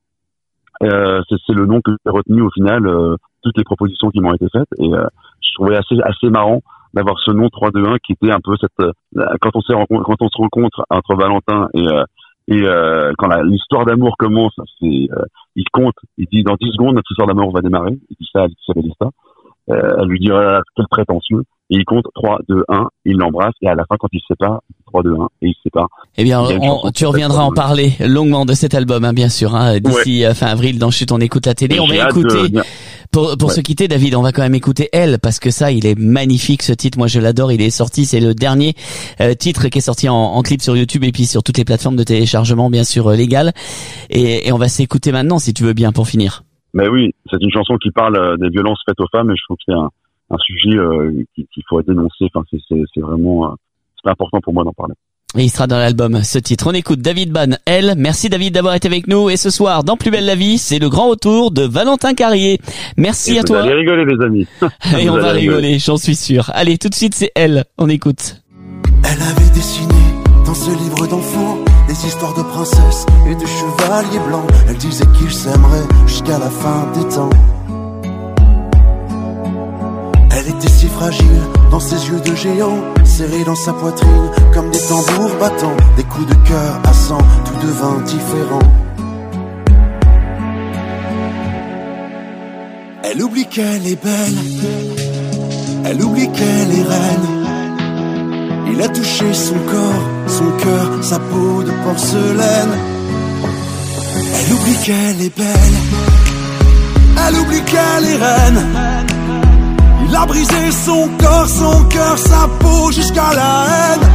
Euh, c'est, c'est le nom que j'ai retenu au final, euh, toutes les propositions qui m'ont été faites, et euh, je trouvais assez assez marrant d'avoir ce nom trois deux un qui était un peu cette euh, quand on s'est rencontre, quand on se rencontre entre Valentin et euh, et euh, quand la, l'histoire d'amour commence, c'est euh, il compte, il dit dans dix secondes notre histoire d'amour va démarrer, il dit ça à Alicia Bellesta, euh, elle lui dit ah, quel prétentieux, et il compte trois deux un, il l'embrasse, et à la fin quand il se sépare, trois deux un, et il se sépare. Eh bien, on, tu reviendras en parler longuement de cet album, hein, bien sûr, hein, d'ici ouais. fin avril dans Chut on écoute la télé. Et on va écouter, de... pour, pour ouais. se quitter, David, on va quand même écouter Elle, parce que ça, il est magnifique ce titre, moi je l'adore, il est sorti, c'est le dernier euh, titre qui est sorti en, en clip sur YouTube et puis sur toutes les plateformes de téléchargement, bien sûr, euh, légales. Et, et on va s'écouter maintenant, si tu veux bien, pour finir. Mais oui, c'est une chanson qui parle euh, des violences faites aux femmes, et je trouve que c'est un, un sujet euh, qu'il, qu'il faut dénoncer, enfin c'est, c'est, c'est vraiment... Euh, c'est important pour moi d'en parler. Et il sera dans l'album, ce titre. On écoute David Bann, Elle. Merci David d'avoir été avec nous. Et ce soir, dans Plus belle la vie, c'est le grand retour de Valentin Carrier. Merci et à vous toi. Vous allez rigoler les amis. Et on va rigoler, rigoler, j'en suis sûr. Allez, tout de suite, c'est Elle. On écoute. Elle avait dessiné dans ce livre d'enfants des histoires de princesses et de chevaliers blancs. Elle disait qu'ils s'aimeraient jusqu'à la fin des temps. Elle était si fragile dans ses yeux de géant, serrés dans sa poitrine comme des tambours battants. Des coups de cœur à cent, tout devint différent. Elle oublie qu'elle est belle, Elle oublie qu'elle est reine. Il a touché son corps, son cœur, sa peau de porcelaine. Elle oublie qu'elle est belle. Elle oublie qu'elle est reine. Il a brisé son corps, son cœur, sa peau jusqu'à la haine.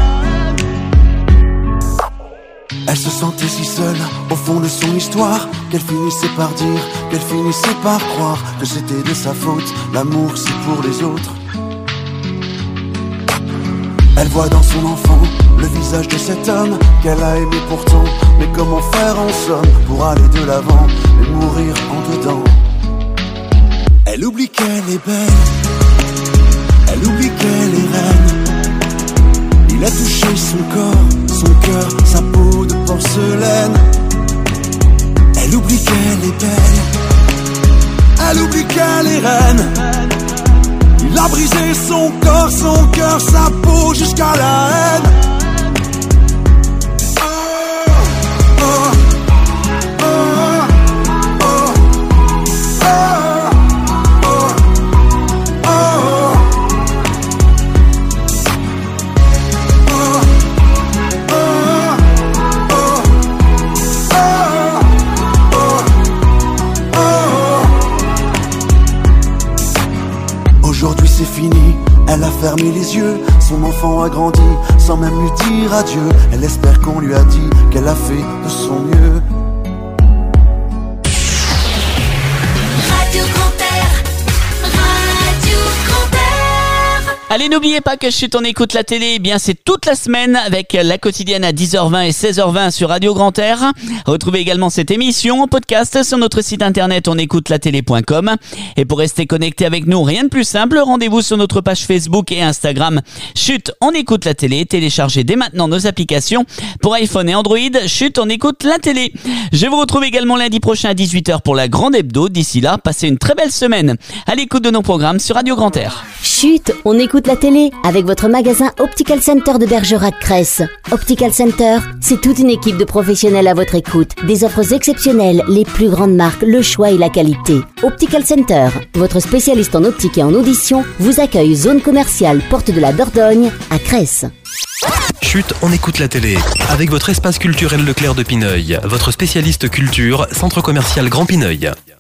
Elle se sentait si seule au fond de son histoire qu'elle finissait par dire, qu'elle finissait par croire que c'était de sa faute. L'amour c'est pour les autres. Elle voit dans son enfant le visage de cet homme qu'elle a aimé pourtant. Mais comment faire en somme pour aller de l'avant et mourir en dedans? Elle oublie qu'elle est belle. Elle oublie qu'elle est reine. Il a touché son corps, son cœur, sa peau de porcelaine. Elle oublie qu'elle est belle. Elle oublie qu'elle est reine. Il a brisé son corps, son cœur, sa peau jusqu'à la haine. Oh, oh, oh, oh, oh, oh, Aujourd'hui c'est fini, elle a fermé les yeux. Son enfant a grandi sans même lui dire adieu. Elle espère qu'on lui a dit qu'elle a fait de son mieux. Radio Grand Air, Radio Grand Air. Allez, n'oubliez pas que Chut, on écoute la télé, eh bien c'est toute la semaine avec la quotidienne à dix heures vingt et seize heures vingt sur Radio Grand Air. Retrouvez également cette émission en podcast sur notre site internet onécoutelatélé point com. Et pour rester connecté avec nous, rien de plus simple, rendez-vous sur notre page Facebook et Instagram. Chut, on écoute la télé. Téléchargez dès maintenant nos applications pour iPhone et Android. Chut, on écoute la télé. Je vous retrouve également lundi prochain à dix-huit heures pour la grande hebdo. D'ici là, passez une très belle semaine à l'écoute de nos programmes sur Radio Grand Air. Chut, on écoute la télé avec votre magasin Optical Center de Bergerac-Cresse. Optical Center, c'est toute une équipe de professionnels à votre écoute. Des offres exceptionnelles, les plus grandes marques, le choix et la qualité. Optical Center, votre spécialiste en optique et en audition, vous accueille zone commerciale Porte de la Dordogne à Cresse. Chut, on écoute la télé. Avec votre espace culturel Leclerc de Pineuil, votre spécialiste culture, centre commercial Grand Pineuil.